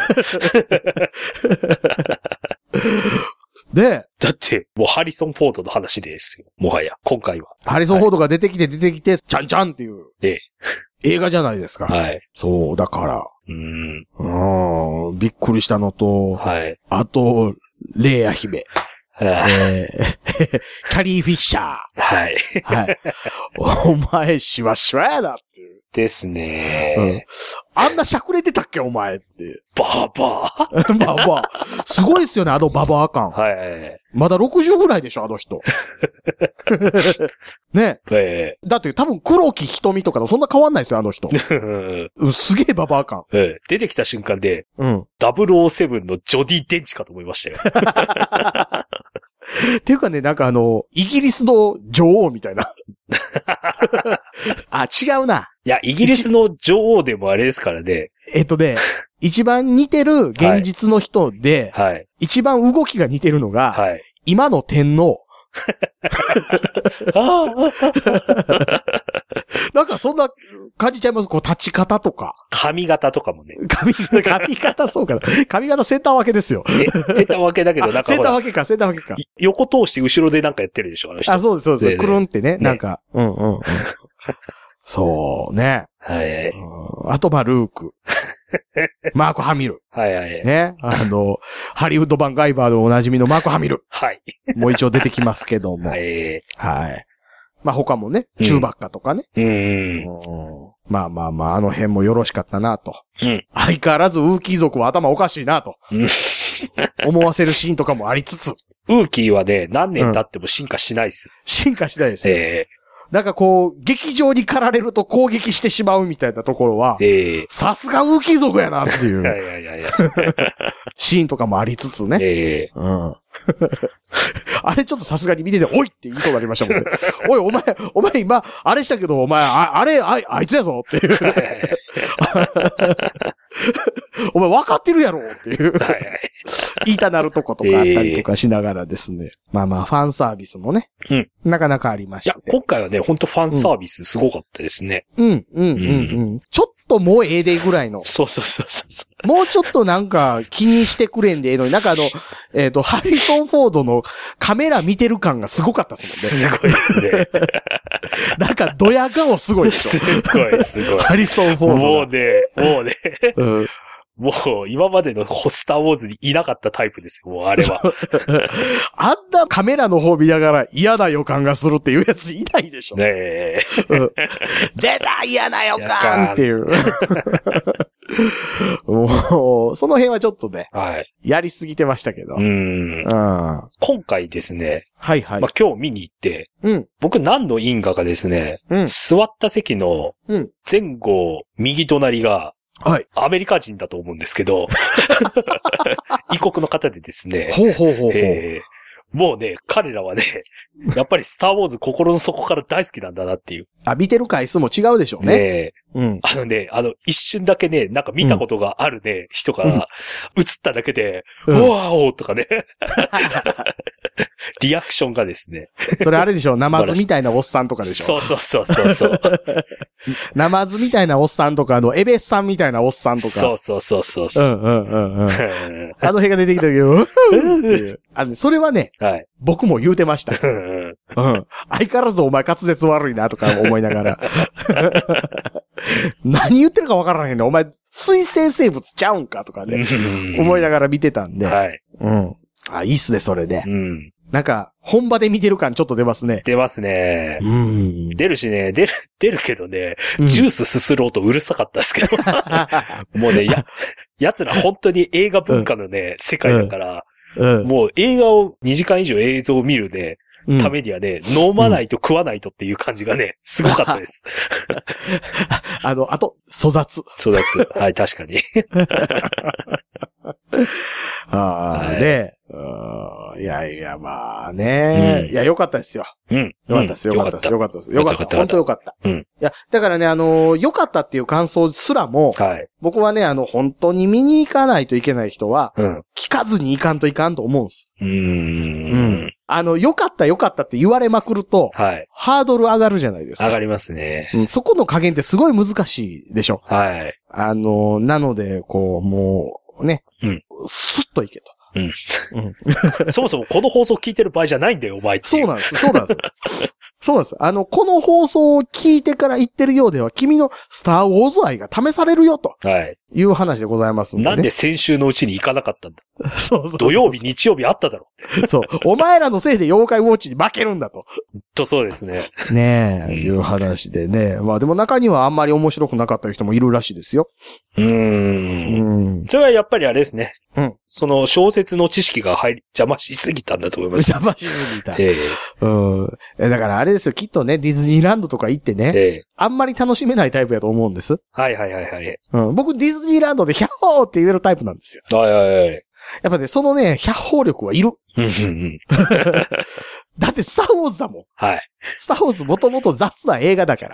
で、 だって、もうハリソン・フォードの話ですよ。もはや、今回は。 ハリソン・フォードが出てきて出てきて、ちゃんちゃんっていう。 ええ。 映画じゃないですか。 はい。 そう、だから。 うん。 うん。びっくりしたのと、 はい。 あと、レイヤ姫。えー、キャリー・フィッシャー。 はい。 はい。お前、シワシワやなっていう。 ですね、 うん。あんなしゃくれてたっけお前って。 ババアババア。すごいっすよね、あのババア感。 はい。 まだろくじゅうぐらいでしょ、あの人。ね。 えだって多分黒木瞳とかとそんな変わんないですよ、あの人。すげえババア感。 え出てきた瞬間で、 うん。 ダブルオーセブンのジョディ・デンチかと思いましたよ。 っていうかね、なんかあの、イギリスの女王みたいな。あ、違うな。 いや、イギリスの女王でもあれですからね。 えっとね、一番似てる現実の人で、 はい。 一番動きが似てるのが、 はい。 今の天皇。なんかそんな感じちゃいます。こう立ち方とか。 髪型とかもね。 髪、髪型そうかな。髪型センター分けですよ。 え、センター分けだけどなんかセンター分けか、センター分けか。 横通して後ろでなんかやってるでしょ、あの人。 あ、そうです、そうです。くるんってね、なんか。うんうんうん。そうね。 はい。 あと、まあ、ルーク。マーク・ハミル。 はいはい。 ね。あの、ハリウッド版ガイバーでおなじみのマーク・ハミル。 はい。 もう一応出てきますけども。 はい。 はい。まあ他もね、チューバッカとかね。 うん。うん、 まあまあまあ、あの辺もよろしかったなと。 うん。 相変わらずウーキー族は頭おかしいなと。うん。思わせるシーンとかもありつつ。 ウーキーはね、何年経っても進化しないっす。うん、 進化しないです。 ええー。 なんかこう、劇場に駆られると攻撃してしまうみたいなところは、 ええ。 さすがウーキー族やなっていう。 いやいやいやいや。 シーンとかもありつつね。 ええ。 うん。あれちょっとさすがに見てて、おいって言いそうになりましたもんね。おい、お前、お前今、あれしたけど、お前、ああれ、あ、あいつやぞっていう。お前分かってるやろっていう。言いたなるとことかあったりとかしながらですね。えー、まあまあ、ファンサービスもね。 うん。 なかなかありました。 いや、今回はね、ほんとファンサービスすごかったですね。 うん、うん、うん、うん。ちょっともうええでぐらいの。 そうそうそうそう。 もうちょっとなんか気にしてくれんでええのに、なんかあの、えっと、ハリソン・フォードのカメラ見てる感がすごかったですよね。すごいですね。 なんかドヤ顔すごいでしょ。 すごい、すごい。 ハリソン・フォード。 もうね、もうね。うんもう、今までのスターウォーズにいなかったタイプですよ、もうあれは。 あんなカメラの方見ながら嫌な予感がするっていうやついないでしょ。 ねえ。 うん、出た嫌な予感っていう。もう、その辺はちょっとね、はい、やりすぎてましたけど。うん、 うん、今回ですね、 はいはい。 まあ、今日見に行って、うん、僕何の因果がですね、うん、座った席の前後右隣が、はい。アメリカ人だと思うんですけど、異国の方でですね。 ほうほうほうほう。 えー、もうね、彼らはね、やっぱりスターウォーズ心の底から大好きなんだなっていう。 あ、見てる回数も違うでしょうね。ねうん。あのね、あの、一瞬だけね、なんか見たことがあるね、うん、人が映っただけで、うん、うわーおーとかね。リアクションがですね。 それあれでしょ、ナマズみたいなおっさんとかでしょ。そうそうそうそう。 ナマズみたいなおっさんとか、あの、エベスさんみたいなおっさんとか。 そうそうそうそうそう。 うんうんうんうん。あの辺が出てきたけど、あのそれはね、はい、僕も言うてました。うん。相変わらずお前滑舌悪いなとか思いながら。何言ってるかわからへんね。お前、水生生物ちゃうんかとかね、思いながら見てたんで。はい。うん。あ、いいっすね、それで。うん。なんか、本場で見てる感ちょっと出ますね。 出ますね。うん。出るしね、出る、出るけどね、ジュースすする音うるさかったですけど。もうね、や、奴ら本当に映画文化のね、うん、世界だから、うん、もう映画をにじかん以上映像を見るね、うん、ためにはね、飲まないと食わないとっていう感じがね、すごかったです。 あの、あと、粗雑。 粗雑。はい、確かに。 ああ、はい、で、いやいや、まあね、うん。いや、よかったですよ。うん。よかったです、よかったです、よかったです。よかった。本当よかった。うん。いや、だからね、あの、よかったっていう感想すらも、はい。僕はね、あの、本当に見に行かないといけない人は、うん。聞かずに行かんといかんと思うんです。うーん。うん。あの、よかったよかったって言われまくると、はい。ハードル上がるじゃないですか。 上がりますね。 うん。そこの加減ってすごい難しいでしょ。はい。あの、なので、こう、もう、ね。うん。スッといけと。うん。 うん、そもそもこの放送聞いてる場合じゃないんだよ、お前って。 そうなんです。そうなんです。そうなんです。あの、この放送を聞いてから言ってるようでは、君のスターウォーズ愛が試されるよ、と。はい。いう話でございますんで、ね。 なんで先週のうちに行かなかったんだ。そうそう。土曜日、日曜日あっただろ。 そう。お前らのせいで妖怪ウォッチに負けるんだと。 と、そうですね。 ねえ、いう話でね。まあでも中にはあんまり面白くなかった人もいるらしいですよ。うーん。 うん。それはやっぱりあれですね。うん。その小説の知識が入り、邪魔しすぎたんだと思います。 邪魔しすぎた。ええー。うん。だからあれですよ、きっとね、ディズニーランドとか行ってね。ええー。あんまり楽しめないタイプやと思うんです。 はいはいはいはい。 うん。僕ディズニーランドでヒャッホーって言えるタイプなんですよ。はいはいはい。やっぱね、そのね、ヒャッホー力はいる。うんうんうん。だってスターウォーズだもん。はい。スターウォーズもともと雑な映画だから。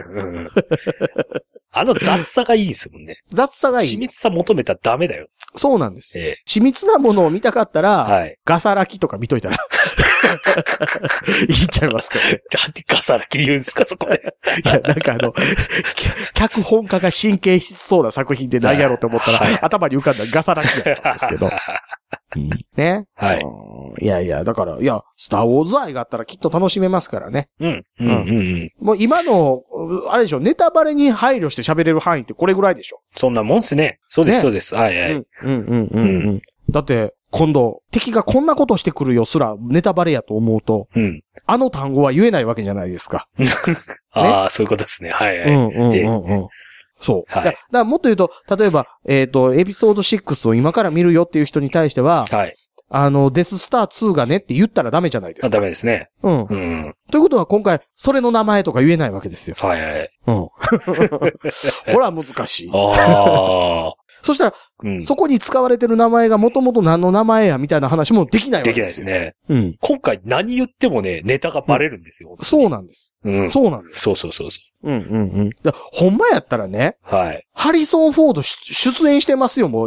あの雑さがいいですもんね。 雑さがいい。 緻密さ求めたらダメだよ。 そうなんです。ええ、緻密なものを見たかったら、はい、ガサラキとか見といたら。言っちゃいますかね。 なんでガサラキ言うんですか、そこで。 いや、なんかあの、脚本家が神経質そうな作品で何やろうと思ったら、はい、頭に浮かんだガサラキだったんですけど。うん、ね。はい。いやいや、だから、いや、スターウォーズ愛があったらきっと楽しめますからね。うん。うん。うん。うん、もう今の、あれでしょ、ネタバレに配慮して喋れる範囲ってこれぐらいでしょ。 そんなもんっすね。そうです、ね、そうです。はいはい。うん、うん、うん、うん。うん、だって、今度、敵がこんなことしてくるよすらネタバレやと思うと、うん、あの単語は言えないわけじゃないですか。 ああ、ね、そういうことですね。はいはい。うんうんうんうん。 そう。はい。だからもっと言うと、例えば、えっと、エピソードシックスを今から見るよっていう人に対しては、はい。あの、デススターツーがねって言ったらダメじゃないですか。 ダメですね。 うん。うん。ということは今回、それの名前とか言えないわけですよ。 はいはい。 うん。ほら、難しい。ああ。そしたら、うん、そこに使われてる名前がもともと何の名前やみたいな話もできないわけですよ。できないですね。うん。 今回何言ってもね、ネタがバレるんですよ。 うん、そうなんです。うん。そうなんです。 そうそうそうそう。 うんうんうん。だほんまやったらね。はい。ハリソン・フォード出演してますよ、もう、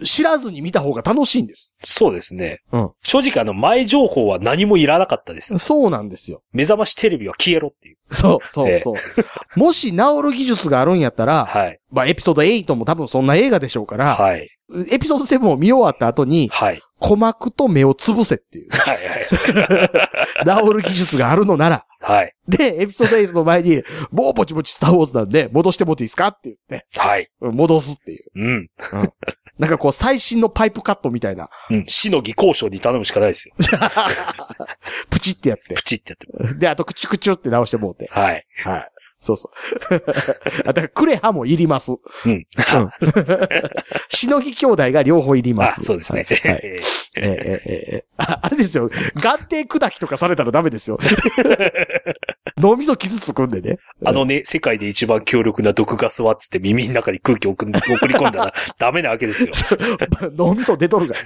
知らずに見た方が楽しいんです。 そうですね。うん。正直あの、前情報は何もいらなかったです。 そうなんですよ。 目覚ましテレビは消えろっていう。 そう、そう、そう。もし治る技術があるんやったら、はい。まあ、エピソードはちも多分そんな映画でしょうから、はい。エピソードななを見終わった後に、はい。鼓膜と目を潰せっていう。はいはい。治る技術があるのなら。はい。で、エピソードはちの前に、もうぼちぼちスターウォーズなんで、戻してもらっていいですかって言って。はい。戻すっていう。うん。うん、なんかこう、最新のパイプカットみたいな。 うん。しのぎ交渉に頼むしかないですよ。 プチってやって。 プチってやって。 で、あと、クチュクチュって直してもうて。はい。はい。そうそう。だから、クレハもいります。うん。うん。しのぎ兄弟が両方いります。 あ、そうですね。はい。はい、えー、 えー、えー、あ、あれですよ。眼底砕きとかされたらダメですよ。脳みそ傷つくんでね。 あのね、世界で一番強力な毒ガスはっつって耳の中に空気を送り込んだらダメなわけですよ。 脳みそ出とるから。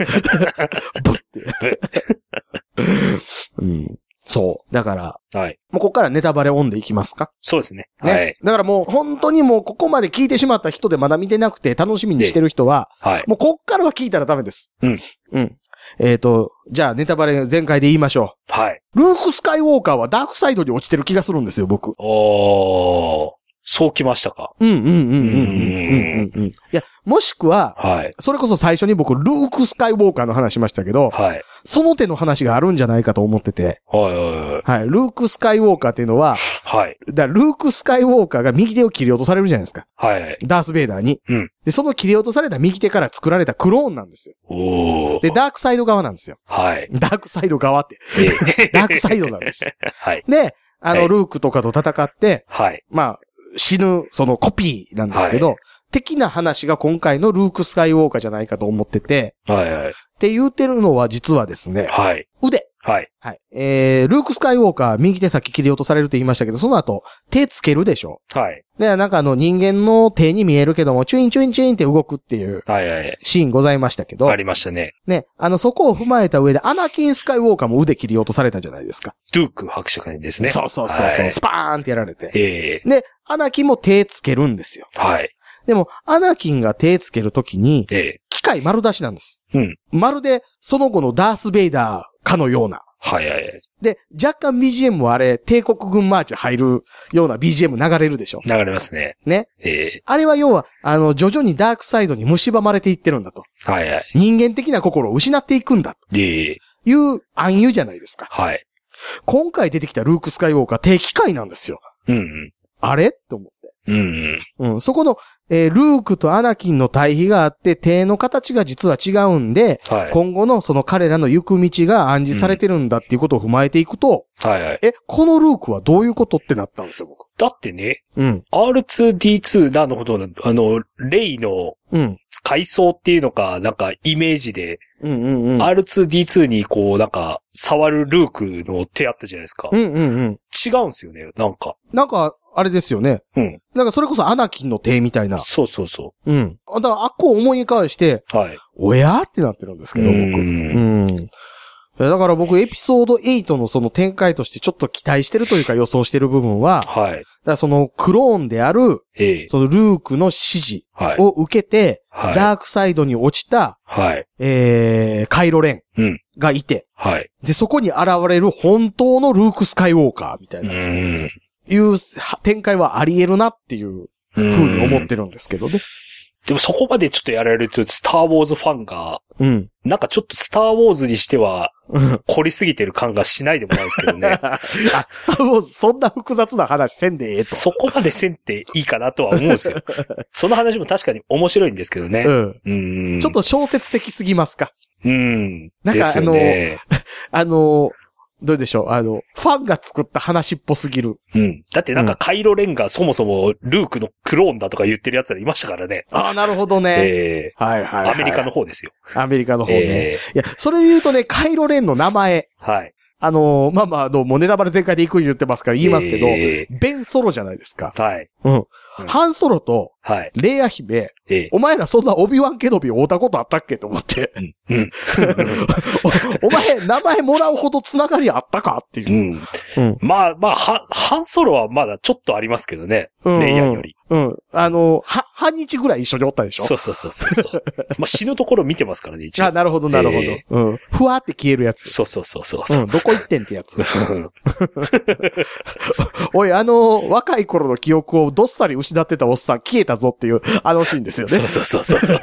ブッて。うん。そう。だから、はい。もうここからネタバレオンでいきますか？ そうですね。 ね。はい。だからもう本当にもうここまで聞いてしまった人でまだ見てなくて楽しみにしてる人は、はい。もうこっからは聞いたらダメです。うん。うん。えっと、じゃあネタバレ全開で言いましょう。はい。ルーク・スカイウォーカーはダークサイドに落ちてる気がするんですよ、僕。 おー。そうきましたか。 うんうんうんうんうんうんうん。いや、もしくは、はい。それこそ最初に僕、ルーク・スカイウォーカーの話しましたけど、はい。その手の話があるんじゃないかと思ってて、はいはいはい。はい。ルーク・スカイウォーカーっていうのは、はい。だルーク・スカイウォーカーが右手を切り落とされるじゃないですか。はいはい。ダース・ベイダーに。うん。で、その切り落とされた右手から作られたクローンなんですよ。おー。で、ダークサイド側なんですよ。はい。ダークサイド側って。ダークサイドなんです。はい。で、あの、ルークとかと戦って、はい。まあ、死ぬ、そのコピーなんですけど、はい、的な話が今回のルーク・スカイウォーカーじゃないかと思ってて、はいはい。って言うてるのは実はですね、はい。腕。はい。はい。えー、ルーク・スカイウォーカー、右手先切り落とされるって言いましたけど、その後、手つけるでしょ。はい。で、なんかあの人間の手に見えるけども、チュインチュインチュインって動くっていう、はいはい。シーンございましたけど。 ありましたね。 ね、あの、そこを踏まえた上で、アナキン・スカイウォーカーも腕切り落とされたじゃないですか。 ドゥーク伯爵ですね。 そうそうそうそう、はい、スパーンってやられて。ええー。で、アナキンも手つけるんですよ。はい。でも、アナキンが手つけるときに、ええ、機械丸出しなんです。うん。まるで、その後のダース・ベイダーかのような。はいはいはい。で、若干 ビージーエム もあれ、帝国軍マーチ入るような ビージーエム 流れるでしょ。 流れますね。 ね。ええー。あれは要は、あの、徐々にダークサイドに蝕まれていってるんだと。はいはい。人間的な心を失っていくんだと。ええー。いう暗喩じゃないですか。はい。今回出てきたルーク・スカイウォーカー、低機械なんですよ。うんうん。あれと思って。うんうん。うん。そこの、えー、ルークとアナキンの対比があって、手の形が実は違うんで、はい、今後のその彼らの行く道が暗示されてるんだっていうことを踏まえていくと、うん、はいはい。え、このルークはどういうことってなったんですよ、僕。 だってね、うん。アールツーディーツー なのほど、あの、レイの、うん。階層っていうのか、なんか、イメージで、うんうんうん。アールツーディーツー にこう、なんか、触るルークの手あったじゃないですか。うんうんうん。違うんすよね、なんか。 なんか、あれですよね。うん。なんかそれこそアナキンの手みたいな。 そうそうそう。 うん。だから、あっこを思い返して、はい。おやってなってるんですけど、僕。うん。だから僕エピソードはちのその展開としてちょっと期待してるというか予想してる部分は、はい。だからそのクローンである、ええ、そのルークの指示を受けて、はい、ダークサイドに落ちた、はい。えー、カイロレンがいて、うん、はい。で、そこに現れる本当のルーク・スカイウォーカーみたいな、うん。いう展開はあり得るなっていうふうに思ってるんですけどね。 でもそこまでちょっとやられると、スター・ウォーズファンが、うん。なんかちょっとスター・ウォーズにしては、凝りすぎてる感がしないでもないですけどね。あ、 スター・ウォーズそんな複雑な話せんでええと。 そこまでせんっていいかなとは思うんですよ。その話も確かに面白いんですけどね。うん。 うんちょっと小説的すぎますか。 うん。 なんかあの、あの、どうでしょうあの、ファンが作った話っぽすぎる。 うん。だってなんかカイロレンがそもそもルークのクローンだとか言ってる奴らいましたからね。 ああ、なるほどね。ええー。はいはい、はい。アメリカの方ですよ。 アメリカの方ね。えー、いや、それで言うとね、カイロレンの名前。はい。あのー、まあまあ、あの、もうネタバレ全開で行く言ってますから言いますけど、えー、ベンソロじゃないですか。はい。うん。うん、ハンソロと、はい。レイヤ姫、ええ、お前らそんなオビワンケノビ会うたことあったっけと思って。うん。うん、お, お前、名前もらうほどつながりあったかっていう。うん。うん、 まあまあ、ハンソロはまだちょっとありますけどね。うん、レイヤより。 うん。あの、は、半日ぐらい一緒におったでしょ？ そうそうそうそうそう。まあ、死ぬところ見てますからね、一応。 あ、なるほど、なるほど、えー。うん。ふわーって消えるやつ。 そうそうそうそう。 うん。どこ行ってんってやつ。おい、あの、若い頃の記憶をどっさり失ってたおっさん消えたぞっていう、あのシーンですよね。 そうそうそうそう。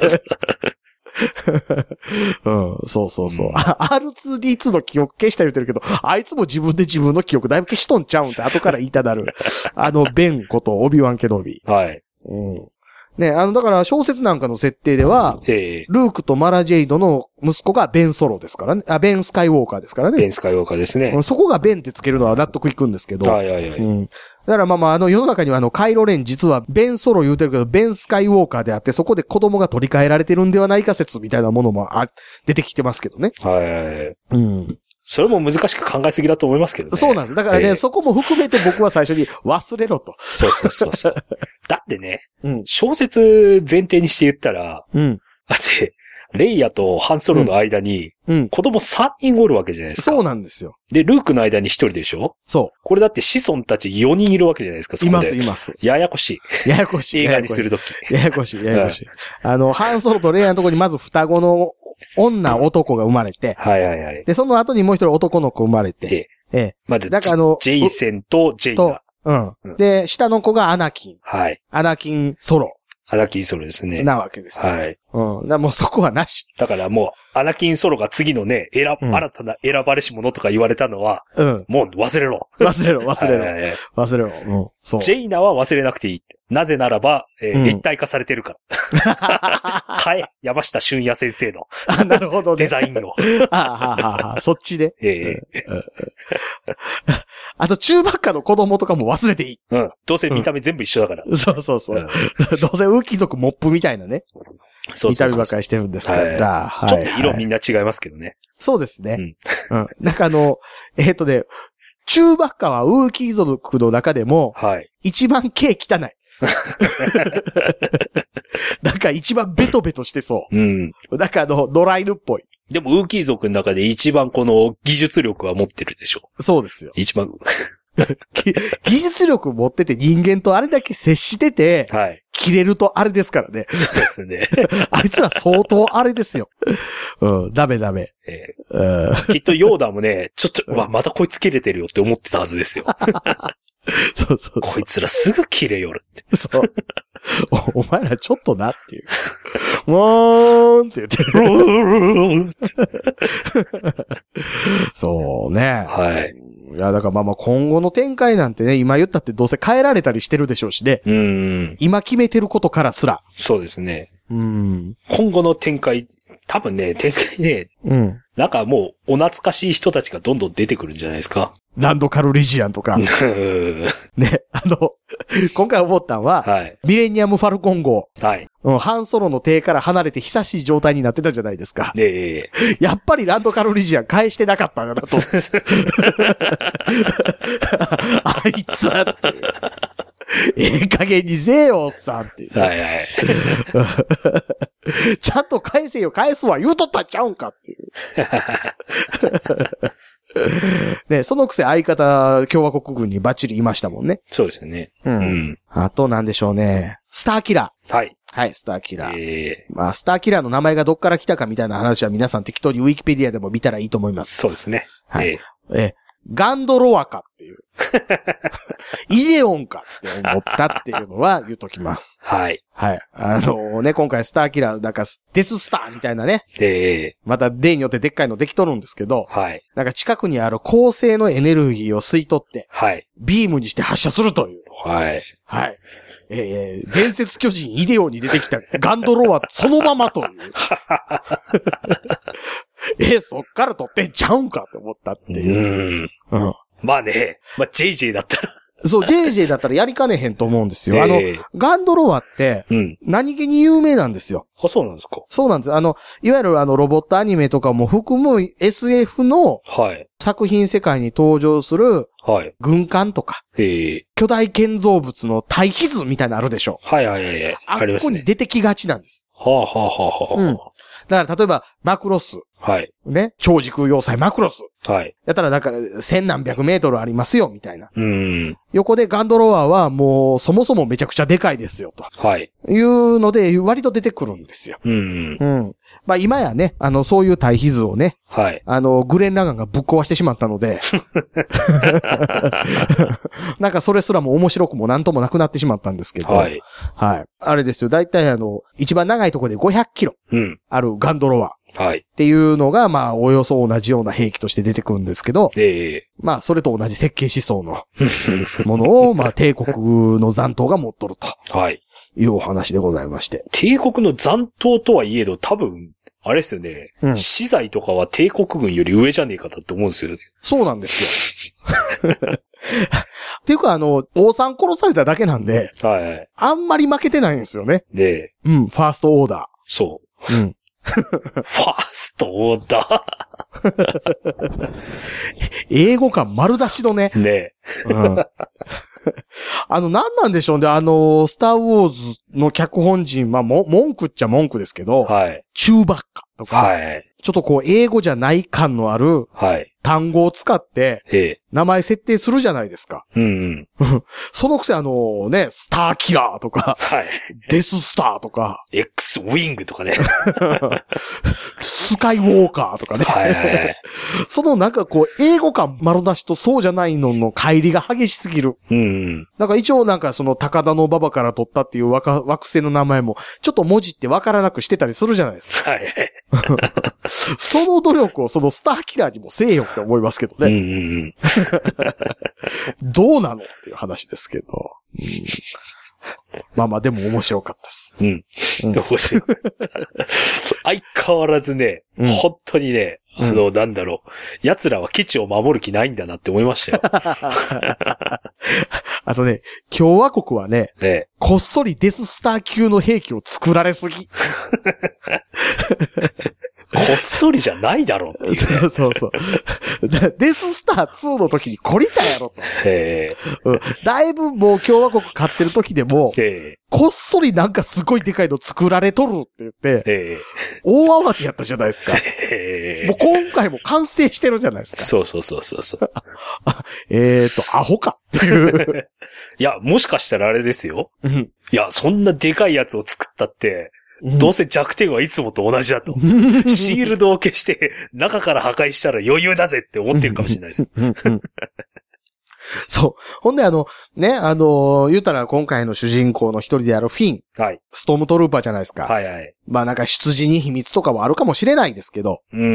うん、そうそうそう。うん、アールツーディーツー の記憶消した言ってるけど、あいつも自分で自分の記憶だいぶ消しとんちゃうんって後から言いたなる。あの、ベンことオビワンケノビ。 はい。 うん。ね、あの、だから小説なんかの設定では、ルークとマラジェイドの息子がベンソロですからね。あ、ベンスカイウォーカーですからね。 ベンスカイウォーカーですね。 そこがベンってつけるのは納得いくんですけど。 はいはいはい。うん。 だからまあまあ、あの世の中にはあのカイロレン実はベンソロ言うてるけど、ベンスカイウォーカーであって、そこで子供が取り替えられてるんではないか説みたいなものもあ出てきてますけどね。 はいはいはい。 うん。 それも難しく考えすぎだと思いますけどね。 そうなんです。だからね、えー、そこも含めて僕は最初に忘れろと。 そうそうそうそう。だってね、うん、小説前提にして言ったら、うん、だって、レイヤとハンソロの間に、子供さんにんおるわけじゃないですか。 そうなんですよ。 で、ルークの間にひとりでしょ？そう。これだって子孫たちよにんいるわけじゃないですか、そこで。 います、います。 ややこしい。 ややこしい。 映画にするとき。 ややこしい、ややこしい。あの、ハンソロとレイヤのところにまず双子の女、男が生まれて、 はいはいはい。 で、その後にもう一人男の子生まれて、ええ。 まず、だからあの、ジェイセンとジェイナ。 うん。うん。で、下の子がアナキン。 はい。 アナキンソロ。 アナキンソロですね。 なわけです。 はい。 うん。だもうそこはなし。 だからもう、アナキンソロが次のね、選、うん、新たな選ばれし者とか言われたのは、うん。もう忘れろ。 忘れろ、忘れろ。はいはいはい、忘れろ。うん。そう。 ジェイナは忘れなくていいって。なぜならば、えーうん、立体化されてるから。変え、山下俊也先生の。 あ、なるほど、ね。 デザインを。 ああ、ああ、そっちで。 ええー。あと、中ばっかの子供とかも忘れていい。 うん。どうせ見た目全部一緒だから。 うん、そうそうそう。うん、どうせウキ族モップみたいなね。そうそうそう。見た目ばっかりしてるんですから。 はい、ちょっと色みんな違いますけどね。 そうですね。うん。うん。なんかあの、えっ、ー、とね、中ばっかはウーキー族の中でも、はい。一番毛汚い。なんか一番ベトベトしてそう。うん。なんかあの、野良犬っぽい。 でも、ウーキー族の中で一番この技術力は持ってるでしょ。 そうですよ。 一番。 技術力持ってて人間とあれだけ接してて、はい。切れるとあれですからね。 そうですね。 あいつら相当あれですよ。うん、ダメダメ。 えー、うん、きっとヨーダもね、ちょっと、うわ、またこいつ切れてるよって思ってたはずですよ。 そうそうそう。 こいつらすぐ切れよるって。 そう。お, お前らちょっとなっていう。もーんって言ってる。そうね。 はい。 いや、だからまあまあ今後の展開なんてね、今言ったってどうせ変えられたりしてるでしょうしね。 うん。 今決めてることからすら。 そうですね。 うん。 今後の展開、多分ね、展開ね、うん。なんかもう、お懐かしい人たちがどんどん出てくるんじゃないですか。 ランドカルリジアンとか。ね、あの、今回思ったのは、はい、ミレニアム・ファルコン号。はい。うん、ハンソロの手から離れて久しい状態になってたじゃないですか。 ねえ。やっぱりランドカルリジアン返してなかったんだなと。あいつはっていう。ええ加減にせえよ、おっさんっていう。 はいはい。 ちゃんと返せよ、返すわ、言うとったんちゃうんかっていう。ね、そのくせ相方、共和国軍にバッチリいましたもんね。 そうですよね。 うん。うん、あとなんでしょうね。スターキラー。 はい。 はい、スターキラー。 えー、まあ、スターキラーの名前がどっから来たかみたいな話は皆さん適当にウィキペディアでも見たらいいと思います。 そうですね。 はい。えー、えー、ガンドロアかっていう。イデオンかって思ったっていうのは言うときます。 はい。 はい。あのー、ね、今回スターキラー、なんかデススターみたいなね。 ええー。 また例によってでっかいのできとるんですけど。 はい。 なんか近くにある高性のエネルギーを吸い取って。 はい。 ビームにして発射するという。 はい。 はい。えー、伝説巨人イデオンに出てきたガンドロアそのままという。えー、そっから取ってんちゃうんかって思ったっていう。 うん。うん。まあね、まあ ジェイジェイ だったら。 そう、ジェイジェイ だったらやりかねへんと思うんですよ。あの、えー、ガンドロアって、うん、何気に有名なんですよ。 あ、そうなんですか？ そうなんです。あの、いわゆるあの、ロボットアニメとかも含む エスエフ の、 はい。 作品世界に登場する、はい。軍艦とか、 えー、 巨大建造物の対比図みたいなのあるでしょ。 はいはいはいはい。 あっこに出てきがちなんです。 はあはあはあはあ。うん。 だから例えば、マクロス。 はい。 ね。超時空要塞マクロス。 はい。やったら、だから、千何百メートルありますよ、みたいな。 うん。 横でガンドロワはもう、そもそもめちゃくちゃでかいですよ、と。はい。いうので、割と出てくるんですよ。うん。うん。まあ今やね、あの、そういう対比図をね。はい。あの、グレン・ラガンがぶっ壊してしまったので。なんかそれすらも面白くもなんともなくなってしまったんですけど。はい。はい。あれですよ、だいたいあの、一番長いところでごひゃくキロ。うん。あるガンドロワ。はい。っていうのが、まあ、およそ同じような兵器として出てくるんですけど、ええー、まあ、それと同じ設計思想のものを、まあ、帝国の残党が持っとると。はい。いうお話でございまして。 帝国の残党とはいえど、多分、あれですよね。うん、資材とかは帝国軍より上じゃねえかって思うんですよね。 そうなんですよ。っていうか、あの、王さん殺されただけなんで、はい、はい。あんまり負けてないんですよね。で、うん、ファーストオーダー。そう。うん。 ファーストオーダー英語感丸出しのね。ね、うん、あの、何なんでしょうね。あの、スターウォーズの脚本人、まあ、も、文句っちゃ文句ですけど、はい。チューバッカとか、はい。ちょっとこう、英語じゃない感のある、はい。単語を使って、ええ。名前設定するじゃないですか。うんうん。そのくせあの、ね、スターキラーとか、はい。デススターとか、 X ウィングとかね。 スカイウォーカーとかね。はいはいはい。そのなんかこう、英語感丸出しとそうじゃないのの乖離が激しすぎる。うんうん。なんか一応なんかその高田の馬場から取ったっていう惑星の名前も、ちょっと文字ってわからなくしてたりするじゃないですか。はい。その努力をそのスターキラーにもせえよって思いますけどね。うんうんうん、どうなのっていう話ですけど。うん、まあまあでも面白かったです。うん。 うん、面白かった。相変わらずね、うん、本当にね、あの、うん、なんだろう。奴らは基地を守る気ないんだなって思いましたよ。 あとね、共和国はね、ねこっそりデススター級の兵器を作られすぎ。 こっそりじゃないだろうっていう、 ね。そうそうそう。デススターツーの時に懲りたやろと。へうん、だいぶもう共和国買ってる時でも、こっそりなんかすごいでかいの作られとるって言って、大慌てやったじゃないですか。もう今回も完成してるじゃないですか。 そうそうそうそうそう。 えっと、アホかっていう。 いや、もしかしたらあれですよ。うん、いや、そんなでかいやつを作ったって、どうせ弱点はいつもと同じだと。シールドを消して中から破壊したら余裕だぜって思ってるかもしれないです。 そう。ほんであの、ね、あの、言うたら今回の主人公の一人であるフィン。はい。ストームトルーパーじゃないですか。はいはい。まあなんか出自に秘密とかはあるかもしれないですけど。うん。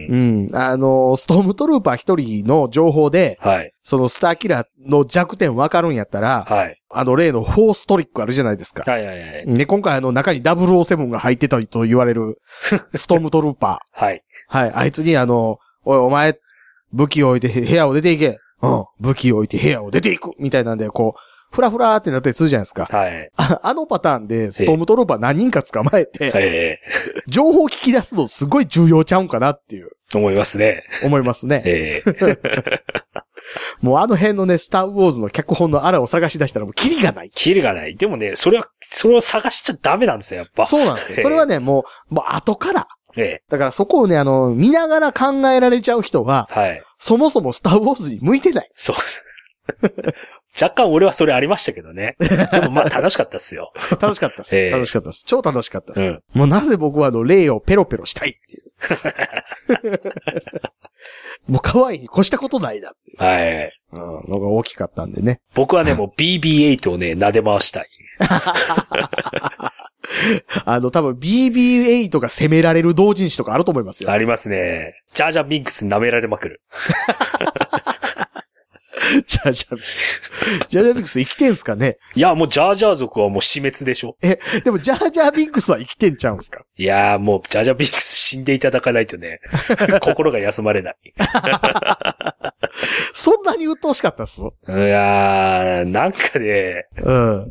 うん。あの、ストームトルーパー一人の情報で、はい。そのスターキラーの弱点わかるんやったら、はい。あの例のフォーストリックあるじゃないですか。はいはいはい。で、今回あの中にダブルオーセブンが入ってたと言われるストームトルーパー。はい。はい。あいつにあの、おいお前、武器を置いて部屋を出ていけ。うん。武器を置いて部屋を出ていくみたいなんで、こう、フラフラーってなったりするじゃないですか。はい。あ, あのパターンで、ストームトルーパー何人か捕まえて、はい、情報を聞き出すのすごい重要ちゃうんかなっていう。 思いますね。 思いますね。ええ。もうあの辺のね、スターウォーズの脚本のあらを探し出したらもうキリがない。 キリがない。でもね、それは、それを探しちゃダメなんですよ、やっぱ。 そうなんですよ。それはね、もう、もう後から。ええ。だからそこをね、あの、見ながら考えられちゃう人は、はい。そもそもスターウォーズに向いてない。 そうです。若干俺はそれありましたけどね。でもまあ楽しかったっすよ。 楽しかったっす、えー。楽しかったっす。超楽しかったっす。うん、もうなぜ僕はあの、レイをペロペロしたいっていう。もう可愛いに越したことないなっていう。はい。うん、のが大きかったんでね。 僕はね、もう ビービーエイト をね、撫で回したい。 あの、多分 ビービーエイト が攻められる同人誌とかあると思いますよ。 ありますね。ジャージャービンクス舐められまくる。 ジャージャービンクス。ジャージャービンクス生きてんすかね？ いや、もうジャージャー族はもう死滅でしょ。 え、でもジャージャービンクスは生きてんちゃうんすか？ いやーもうジャージャービンクス死んでいただかないとね、心が休まれない。 そんなに鬱陶しかったっす？いやー、なんかね、うん。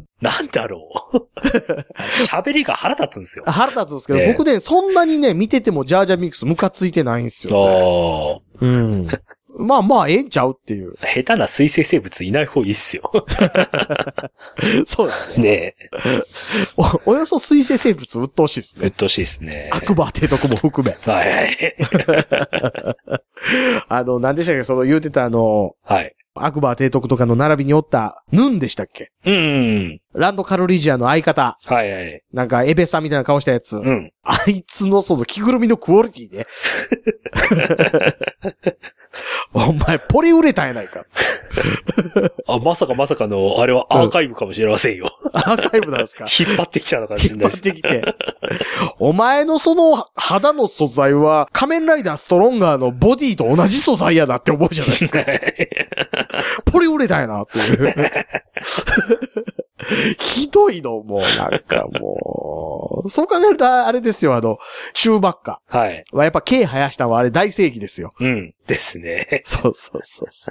なんだろう。喋りが腹立つんですよ。 腹立つんですけど、ね、僕ね、そんなにね、見ててもジャージャービンクスムカついてないんですよ、ね。うん。まあまあ、ええんちゃうっていう。 下手な水生生物いない方がいいっすよ。 そうだね。ねえお。およそ水生生物鬱陶しいっすね。 鬱陶しいっすね。 悪魔提督も含め。はいはい。 あの、何でしたっけ、その言うてたあの、 はい。 アクバー提督とかの並びにおった、ヌンでしたっけ？ うん。 ランドカルリジアの相方。 はいはい。 なんか、エベさんみたいな顔したやつ。 うん。 あいつのその着ぐるみのクオリティね。お前、ポリウレタンやないか。 あ、まさかまさかの、あれはアーカイブかもしれませんよ。 うん、アーカイブなんですか？ 引っ張ってきたのかもしれないです。 引っ張ってきて。お前のその肌の素材は、仮面ライダーストロンガーのボディと同じ素材やなって思うじゃないですか。ポリウレタンやなっていう。ひどいの、もう、なんかもう。そう考えると、あれですよ、あの、シューバッカ。 はい。 はやっぱ毛生やしたのはあれ大正義ですよ。 うん。ですね。 そうそうそうそう。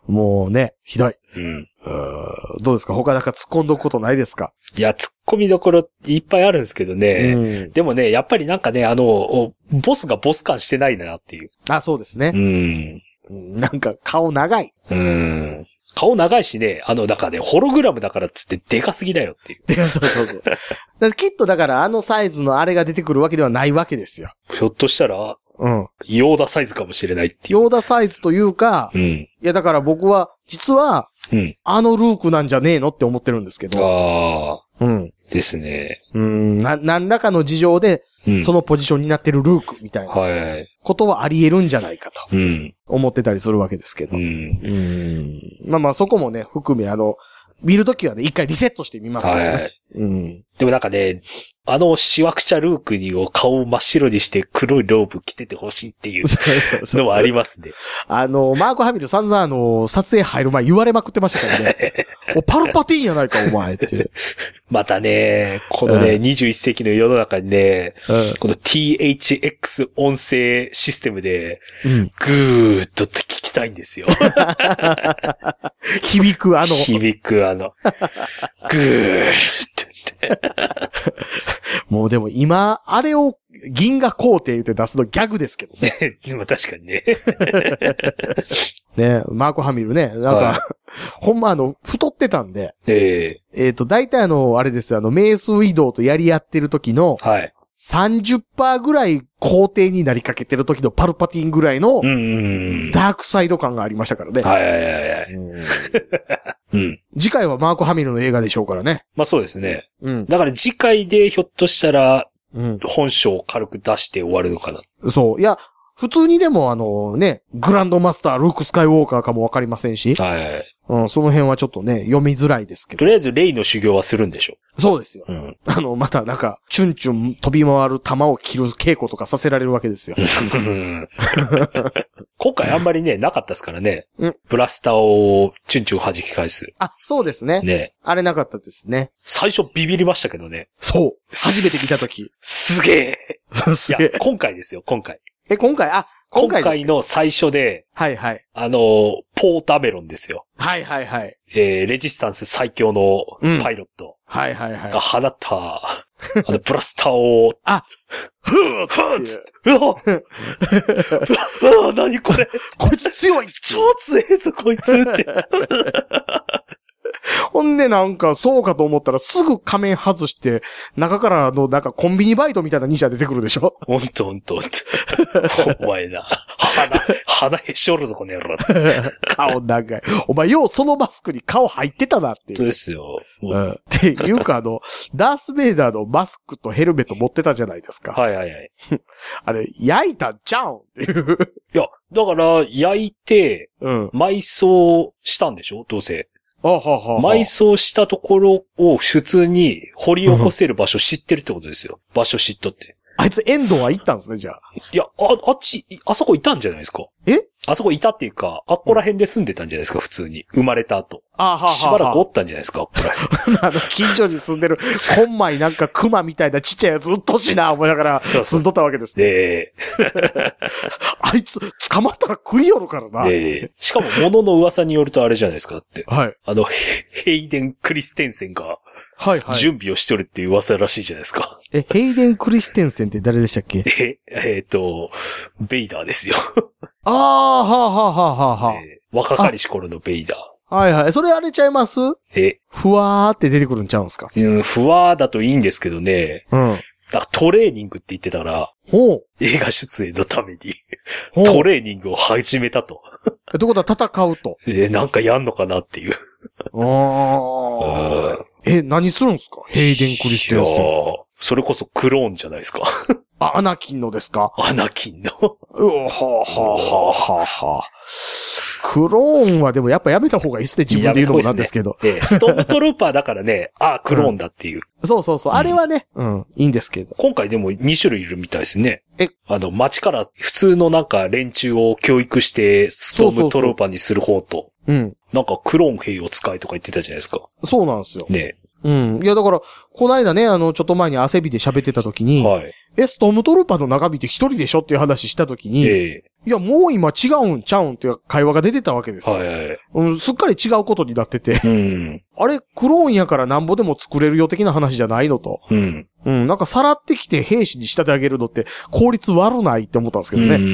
もうね、ひどい。 うん。 うどうですか？他なんか突っ込んどくことないですか？ いや、突っ込みどころいっぱいあるんですけどね。うん、でもね、やっぱりなんかね、あの、ボスがボス感してないなっていう。 あ、そうですね。 うん。 なんか顔長い。 うん。顔長いしね、あの、だからね、ホログラムだからっつってでかすぎだよっていう。 でかそうそうそう。だきっとだからあのサイズのあれが出てくるわけではないわけですよ。 ひょっとしたら、 うん。 ヨーダサイズかもしれないっていう。 ヨーダサイズというか、 うん。 いやだから僕は、実は、 うん。 あのルークなんじゃねえのって思ってるんですけど。 ああ。 うん。 ですね。 うん。な、何らかの事情で、うん、そのポジションになってるルークみたいな。はい。ことはあり得るんじゃないかと。うん。思ってたりするわけですけど。うん。うん。まあまあそこもね、含めあの、見るときはね、一回リセットしてみますからね。はい。うん。でもなんかね、あのシワくちゃルークにを顔を真っ白にして黒いローブ着ててほしいっていうのはありますね。 あの、マーク・ハミル散々あの、撮影入る前言われまくってましたからね。お、パルパティーンやないかお前って。 またね、このね、うん、にじゅういっ世紀の世の中にね、うん、この ティーエイチエックス 音声システムで、うん、ぐーっとって聞きたいんですよ。 響くあの。 響くあの。ぐーっと。 もうでも今、あれを銀河皇帝言って出すのギャグですけどね。 でも確かにね。 ね、マーク・ハミルね。なんか、はい、ほんまあの、太ってたんで。 ええー、えーと、大体あの、あれですよ、あの、メイス・ウィドウとやり合ってる時の、はい。さんじゅっパーセント ぐらい皇帝になりかけてる時のパルパティンぐらいの、ダークサイド感がありましたからね。 はいはいはいはい。 うん。次回はマーク・ハミルの映画でしょうからね。 まあそうですね。うん。だから次回でひょっとしたら、うん、本性を軽く出して終わるのかな。 そう。いや、普通にでもあのね、グランドマスター、ルーク・スカイウォーカーかもわかりませんし。はい。うん、その辺はちょっとね、読みづらいですけど。 とりあえずレイの修行はするんでしょ。 そうですよ。うん。あの、またなんか、チュンチュン飛び回る弾を切る稽古とかさせられるわけですよ。 今回あんまりね、なかったですからね。うん。ブラスターをチュンチュン弾き返す。 あ、そうですね。ね。あれなかったですね。 最初ビビりましたけどね。 そう。初めて見たとき。 すげえ。いや、今回ですよ、今回。 え、今回、あ、 今回今回の最初で、 はいはい。 あの、ポー・ダメロンですよ。 はいはいはい。 えー、レジスタンス最強のパイロット。うん、 はいはいはい。 が放った、あの、ブラスターを、 あ、 ふぅふぅつって、うわうわなにこれこいつ強い超強いぞこいつって。 ほんでなんか、そうかと思ったらすぐ仮面外して、中からのなんかコンビニバイトみたいな兄ちゃん出てくるでしょ。 ほんとほんとほんと。お前な。鼻、鼻へし折るぞこの野郎。 顔長い。お前ようそのマスクに顔入ってたなっていう。 そうですよ。 うん。っていうかあの、ダース・ベイダーのマスクとヘルメット持ってたじゃないですか。 はいはいはい。 あれ、焼いたんちゃうんっていう。 いや、だから焼いて、うん、埋葬したんでしょどうせ。 あははは埋葬したところを普通に掘り起こせる場所知ってるってことですよ。場所知っとって。 あいつ遠藤は行ったんですね、じゃあ。 いや、あ、あっち、あそこいたんじゃないですか。 えあそこいたっていうか、あっこら辺で住んでたんじゃないですか、普通に。生まれた後。 あはははしばらくおったんじゃないですか、あっこら辺。 あの、近所に住んでる、こんまいなんか熊みたいなちっちゃいやつうっとしいな、思いながら住んどったわけですね。 で、 あいつ、捕まったら食いよるからな。 で、しかも物の噂によるとあれじゃないですか、だって。 はい。 あの、ヘイデン・クリステンセンが、はいはい。準備をしとるっていう噂らしいじゃないですか。 え、ヘイデン・クリステンセンって誰でしたっけ？ え、えっ、ー、と、ベイダーですよ。 ああ、はあはあはあはあ。 えー、若かりし頃のベイダー。 はいはい。それあれちゃいます？ え、 ふわーって出てくるんちゃうんすか？ うん、ふわーだといいんですけどね。うん。 だからトレーニングって言ってたから、 ほう。 映画出演のために、トレーニングを始めたと。 え、ということは戦うと。 え、なんかやんのかなっていう。 ああ。え、何するんすかヘイデン・クリステンセン。 それこそクローンじゃないですか。 あ、アナキンのですか？ アナキンの。 うわははははは。クローンはでもやっぱやめた方がいいっすね。自分で言うのもなんですけど。 ねええ、ストームトルーパーだからね、ああ、クローンだっていう、 うん。そうそうそう。あれはね、うん、いいんですけど。 今回でもに種類いるみたいですね。 え、 あの、街から普通のなんか連中を教育してストームトルーパーにする方と。そうそうそう、うん。なんかクローン兵を使いとか言ってたじゃないですか。 そうなんですよ。 ね。 うん。いや、だから、この間ね、あの、ちょっと前に汗びで喋ってた時に、はい。え、ストームトルーパーの中身って一人でしょっていう話した時に、ええ、いや、もう今違うんちゃうんっていう会話が出てたわけですよ。はいはいはい。うん、すっかり違うことになってて、うん。あれ、クローンやからなんぼでも作れるよ的な話じゃないのと。うん。うん、なんかさらってきて兵士に仕立て上げるのって効率悪ないって思ったんですけどね。うん。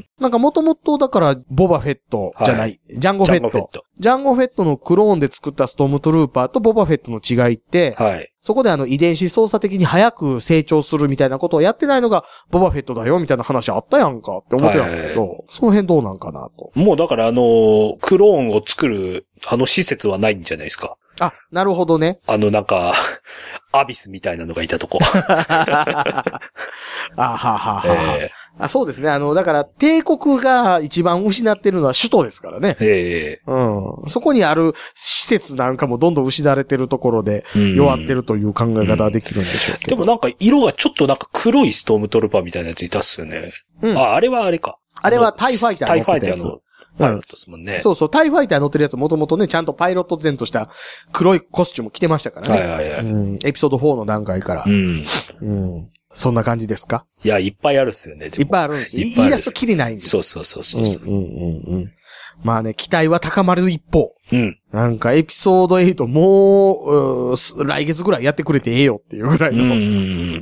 なんかもともとだからボバフェットじゃない。はい、ジャンゴフェット。ジャンゴフェット。ジャンゴフェットのクローンで作ったストームトルーパーとボバフェットの違いって、はい。そこであの遺伝子操作的に早く成長するみたいなことをやってないのがボバフェットだよみたいな話あったやんかって思ってたんですけど、はいはいはい、その辺どうなんかなと。 もうだからあの、クローンを作るあの施設はないんじゃないですか。 あ、なるほどね。 あのなんか、アビスみたいなのがいたとこ。 あははは、えー、あ。そうですね。あの、だから帝国が一番失ってるのは首都ですからね。ええー。うん。そこにある施設なんかもどんどん失われてるところで弱ってるという考え方ができるんでしょうけど、 うんうん。でもなんか色がちょっとなんか黒いストームトルーパーみたいなやついたっすよね。うん。あ、あれはあれか。 あれはタイファイターの。タイファイターの。 パイロットですもんね、うん。 そうそう、タイファイター乗ってるやつもともとね、ちゃんとパイロット前とした黒いコスチューム着てましたからね。はいはいはい。うん、エピソードフォーの段階から。うん。うん。そんな感じですか？ いや、いっぱいあるっすよね。 いっぱいあるんです。いっぱいある。言い出すときりないんです。 そうそうそうそう。うんうんうんうん。まあね、期待は高まる一方。うん。なんかエピソードエイトもう、う来月ぐらいやってくれてええよっていうぐらいの、うん、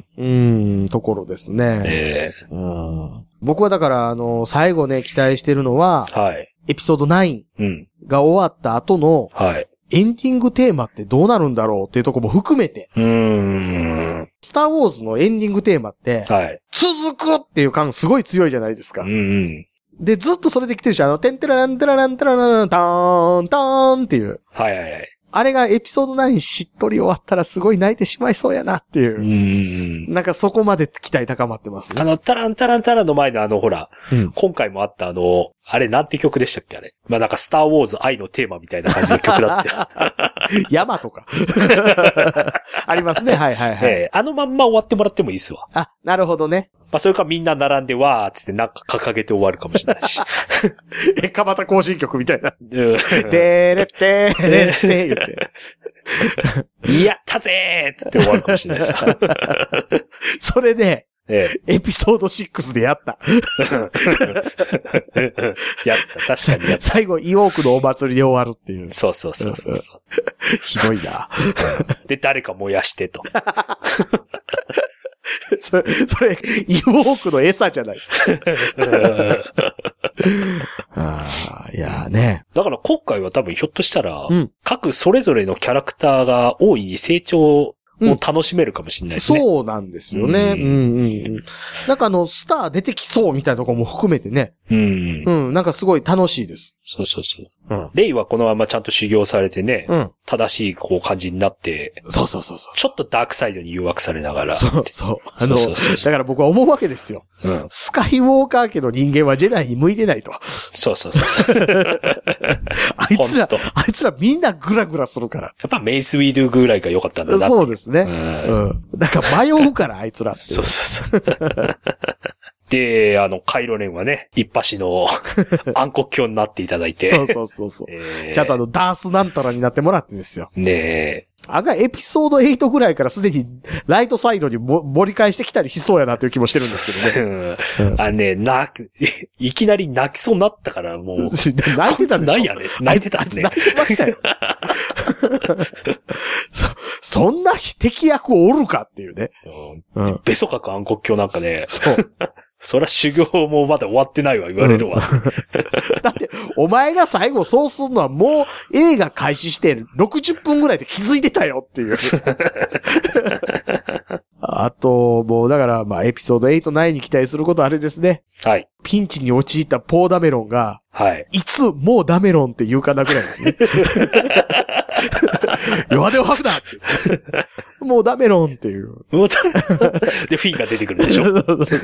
うん、ところですね。ええー。うん。僕はだから、あの、最後ね、期待してるのは、はい。エピソードナインが終わった後の、はい。エンディングテーマってどうなるんだろうっていうところも含めて。うーん。スターウォーズのエンディングテーマって、はい。続くっていう感すごい強いじゃないですか。うん。で、ずっとそれで来てるし、あの、てんてららんてららんてららん、たーん、たーんっていう。はいはいはい。あれがエピソードナインしっとり終わったらすごい泣いてしまいそうやなっていう。うん。なんかそこまで期待高まってますね。 あの、タランタランタランの前のあの、ほら、うん、今回もあったあの、あれなんて曲でしたっけあれ。まあ、なんかスターウォーズ愛のテーマみたいな感じの曲だって。 山とか。ありますね。はいはいはい。えー、あのまんま終わってもらってもいいっすわ。 あ、なるほどね。 まあ、それかみんな並んでわーっつってなんか掲げて終わるかもしれないし。 え、かまた行進曲みたいな。てーれってーれって言って。 やったぜーって終わるかもしれないです。 それで、ええ、エピソードシックスでやった。 やった、確かにやった。 最後、イオークのお祭りで終わるっていう。 そうそうそうそうそう。 ひどいな。 で、誰か燃やしてと。 それ、それ、イオークの餌じゃないですか。ああ、いやね。 だから今回は多分ひょっとしたら、うん、各それぞれのキャラクターが大いに成長を楽しめるかもしれないですね。 うん、そうなんですよね。うんうんうん。なんかあの、スター出てきそうみたいなところも含めてね。うん。うん。なんかすごい楽しいです。 そうそうそう。うん。レイはこのままちゃんと修行されてね。うん。正しいこう感じになって。 そうそうそうそう。 ちょっとダークサイドに誘惑されながら。 そうそう。あの、そうそうそうそうだから僕は思うわけですよ。うん。スカイウォーカー家の人間はジェダイに向いてないと。 そうそうそうそう。 あいつら、あいつらみんなグラグラするから。 やっぱメイスウィードゥぐらいが良かったんだなって。 そうですね。うん。うん。なんか迷うから、あいつらって。 そうそうそう。で、あの、カイロレンはね、一発の暗黒鏡になっていただいて。 そうそうそうそう、えー。ちゃんとあの、ダースなんたらになってもらってんですよ。 ねえ。 あがエピソードエイトぐらいからすでにライトサイドにも盛り返してきたりしそうやなという気もしてるんですけどね。 うん、あね、泣く、いきなり泣きそうになったからもう。泣いてたんでしょ。ないやね。泣いてたっすね。 泣いてましたよ。そ、そんな敵役おるかっていうね。 うん。ベソカク暗黒鏡なんかね。そう。そりゃ修行もまだ終わってないわ、言われるわ。うん、 だって、お前が最後そうするのはもう映画開始してろくじゅっぷんぐらいで気づいてたよっていう。ああと、もうだから、まあ、エピソードはち、きゅうに期待することはあれですね。 はい。 ピンチに陥ったポーダメロンが、 はい。 いつ、もうダメロンって言うかなぐらいですね。弱手を吐くなって。もうダメロンっていう。もうダメロン。 で、フィンが出てくるでしょ。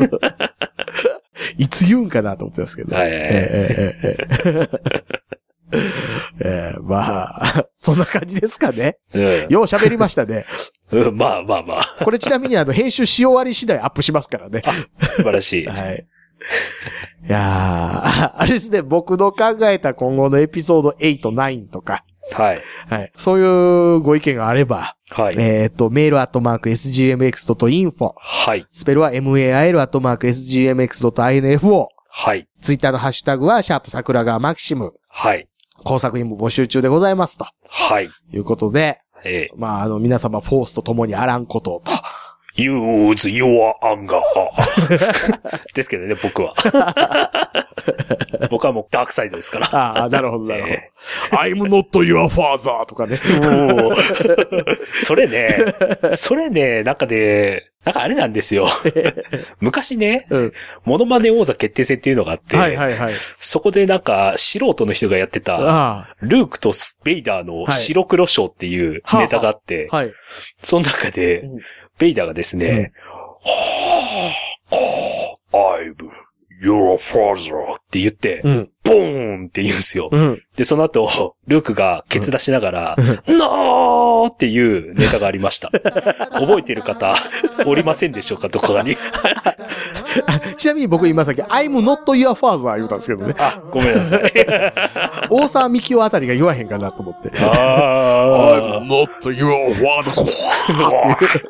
いつ言うんかなと思ってますけど。 はい。えーえー、まあ、そんな感じですかね。うん、よう喋りましたね。 うん、まあまあまあ。 これちなみにあの、編集し終わり次第アップしますからね。 素晴らしい。 はい。いやー、あれですね、僕の考えた今後のエピソードはち、きゅうとか。 はい。 はい。そういうご意見があれば。 はい。 えっと、メールアットマーク エスジーエムエックスドットインフォ。 はい。 スペルは マイル アットマーク エスジーエムエックスドットインフォ。 はい。 ツイッターのハッシュタグは、シャープ桜川マキシム。 はい。 工作品も募集中でございますと。 はい。 いうことで。 ええ。 まあ、あの、皆様、フォースと共にあらんことをと。 use your anger ですけどね、僕は。僕はもうダークサイドですから。 ああ、なるほど、なるほど。えー、I'm not your father とかね。 それね、それね、なんかね、なんかあれなんですよ。昔ね、うん、モノマネ王座決定戦っていうのがあって、 はいはいはい、 そこでなんか素人の人がやってた、ルークとベイダーの白黒ショーっていうネタがあって、はいはい、その中で、うん、ベイダーがですね、うん、I'm your father って言って、うん、ボーンって言うんですよ、うん。で、その後、ルークがケツ出しながら、うん、ノーっていうネタがありました。覚えている方、おりませんでしょうか、どこかに。 ちなみに僕今さっき、I'm not your father 言うたんですけどね。 あ、ごめんなさい。 大沢みきおあたりが言わへんかなと思って。 あ I'm not your father.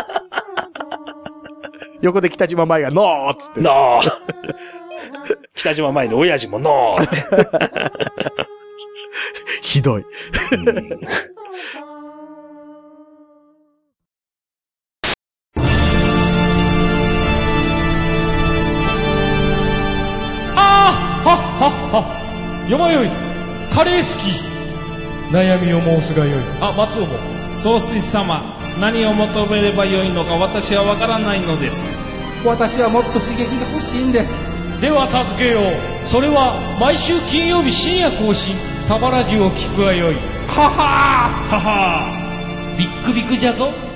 横で北島舞がノーっつって。 ノー北島舞の親父もノーってひどい。 あーはっはっはよまよいカレー好き悩みを申すがよい。あ、松尾も総帥様、何を求めればよいのか私はわからないのです。 私はもっと刺激が欲しいんです。では助けよう。それは毎週金曜日深夜更新サバラジュを聞くがよい。ははーははービックビックじゃぞ。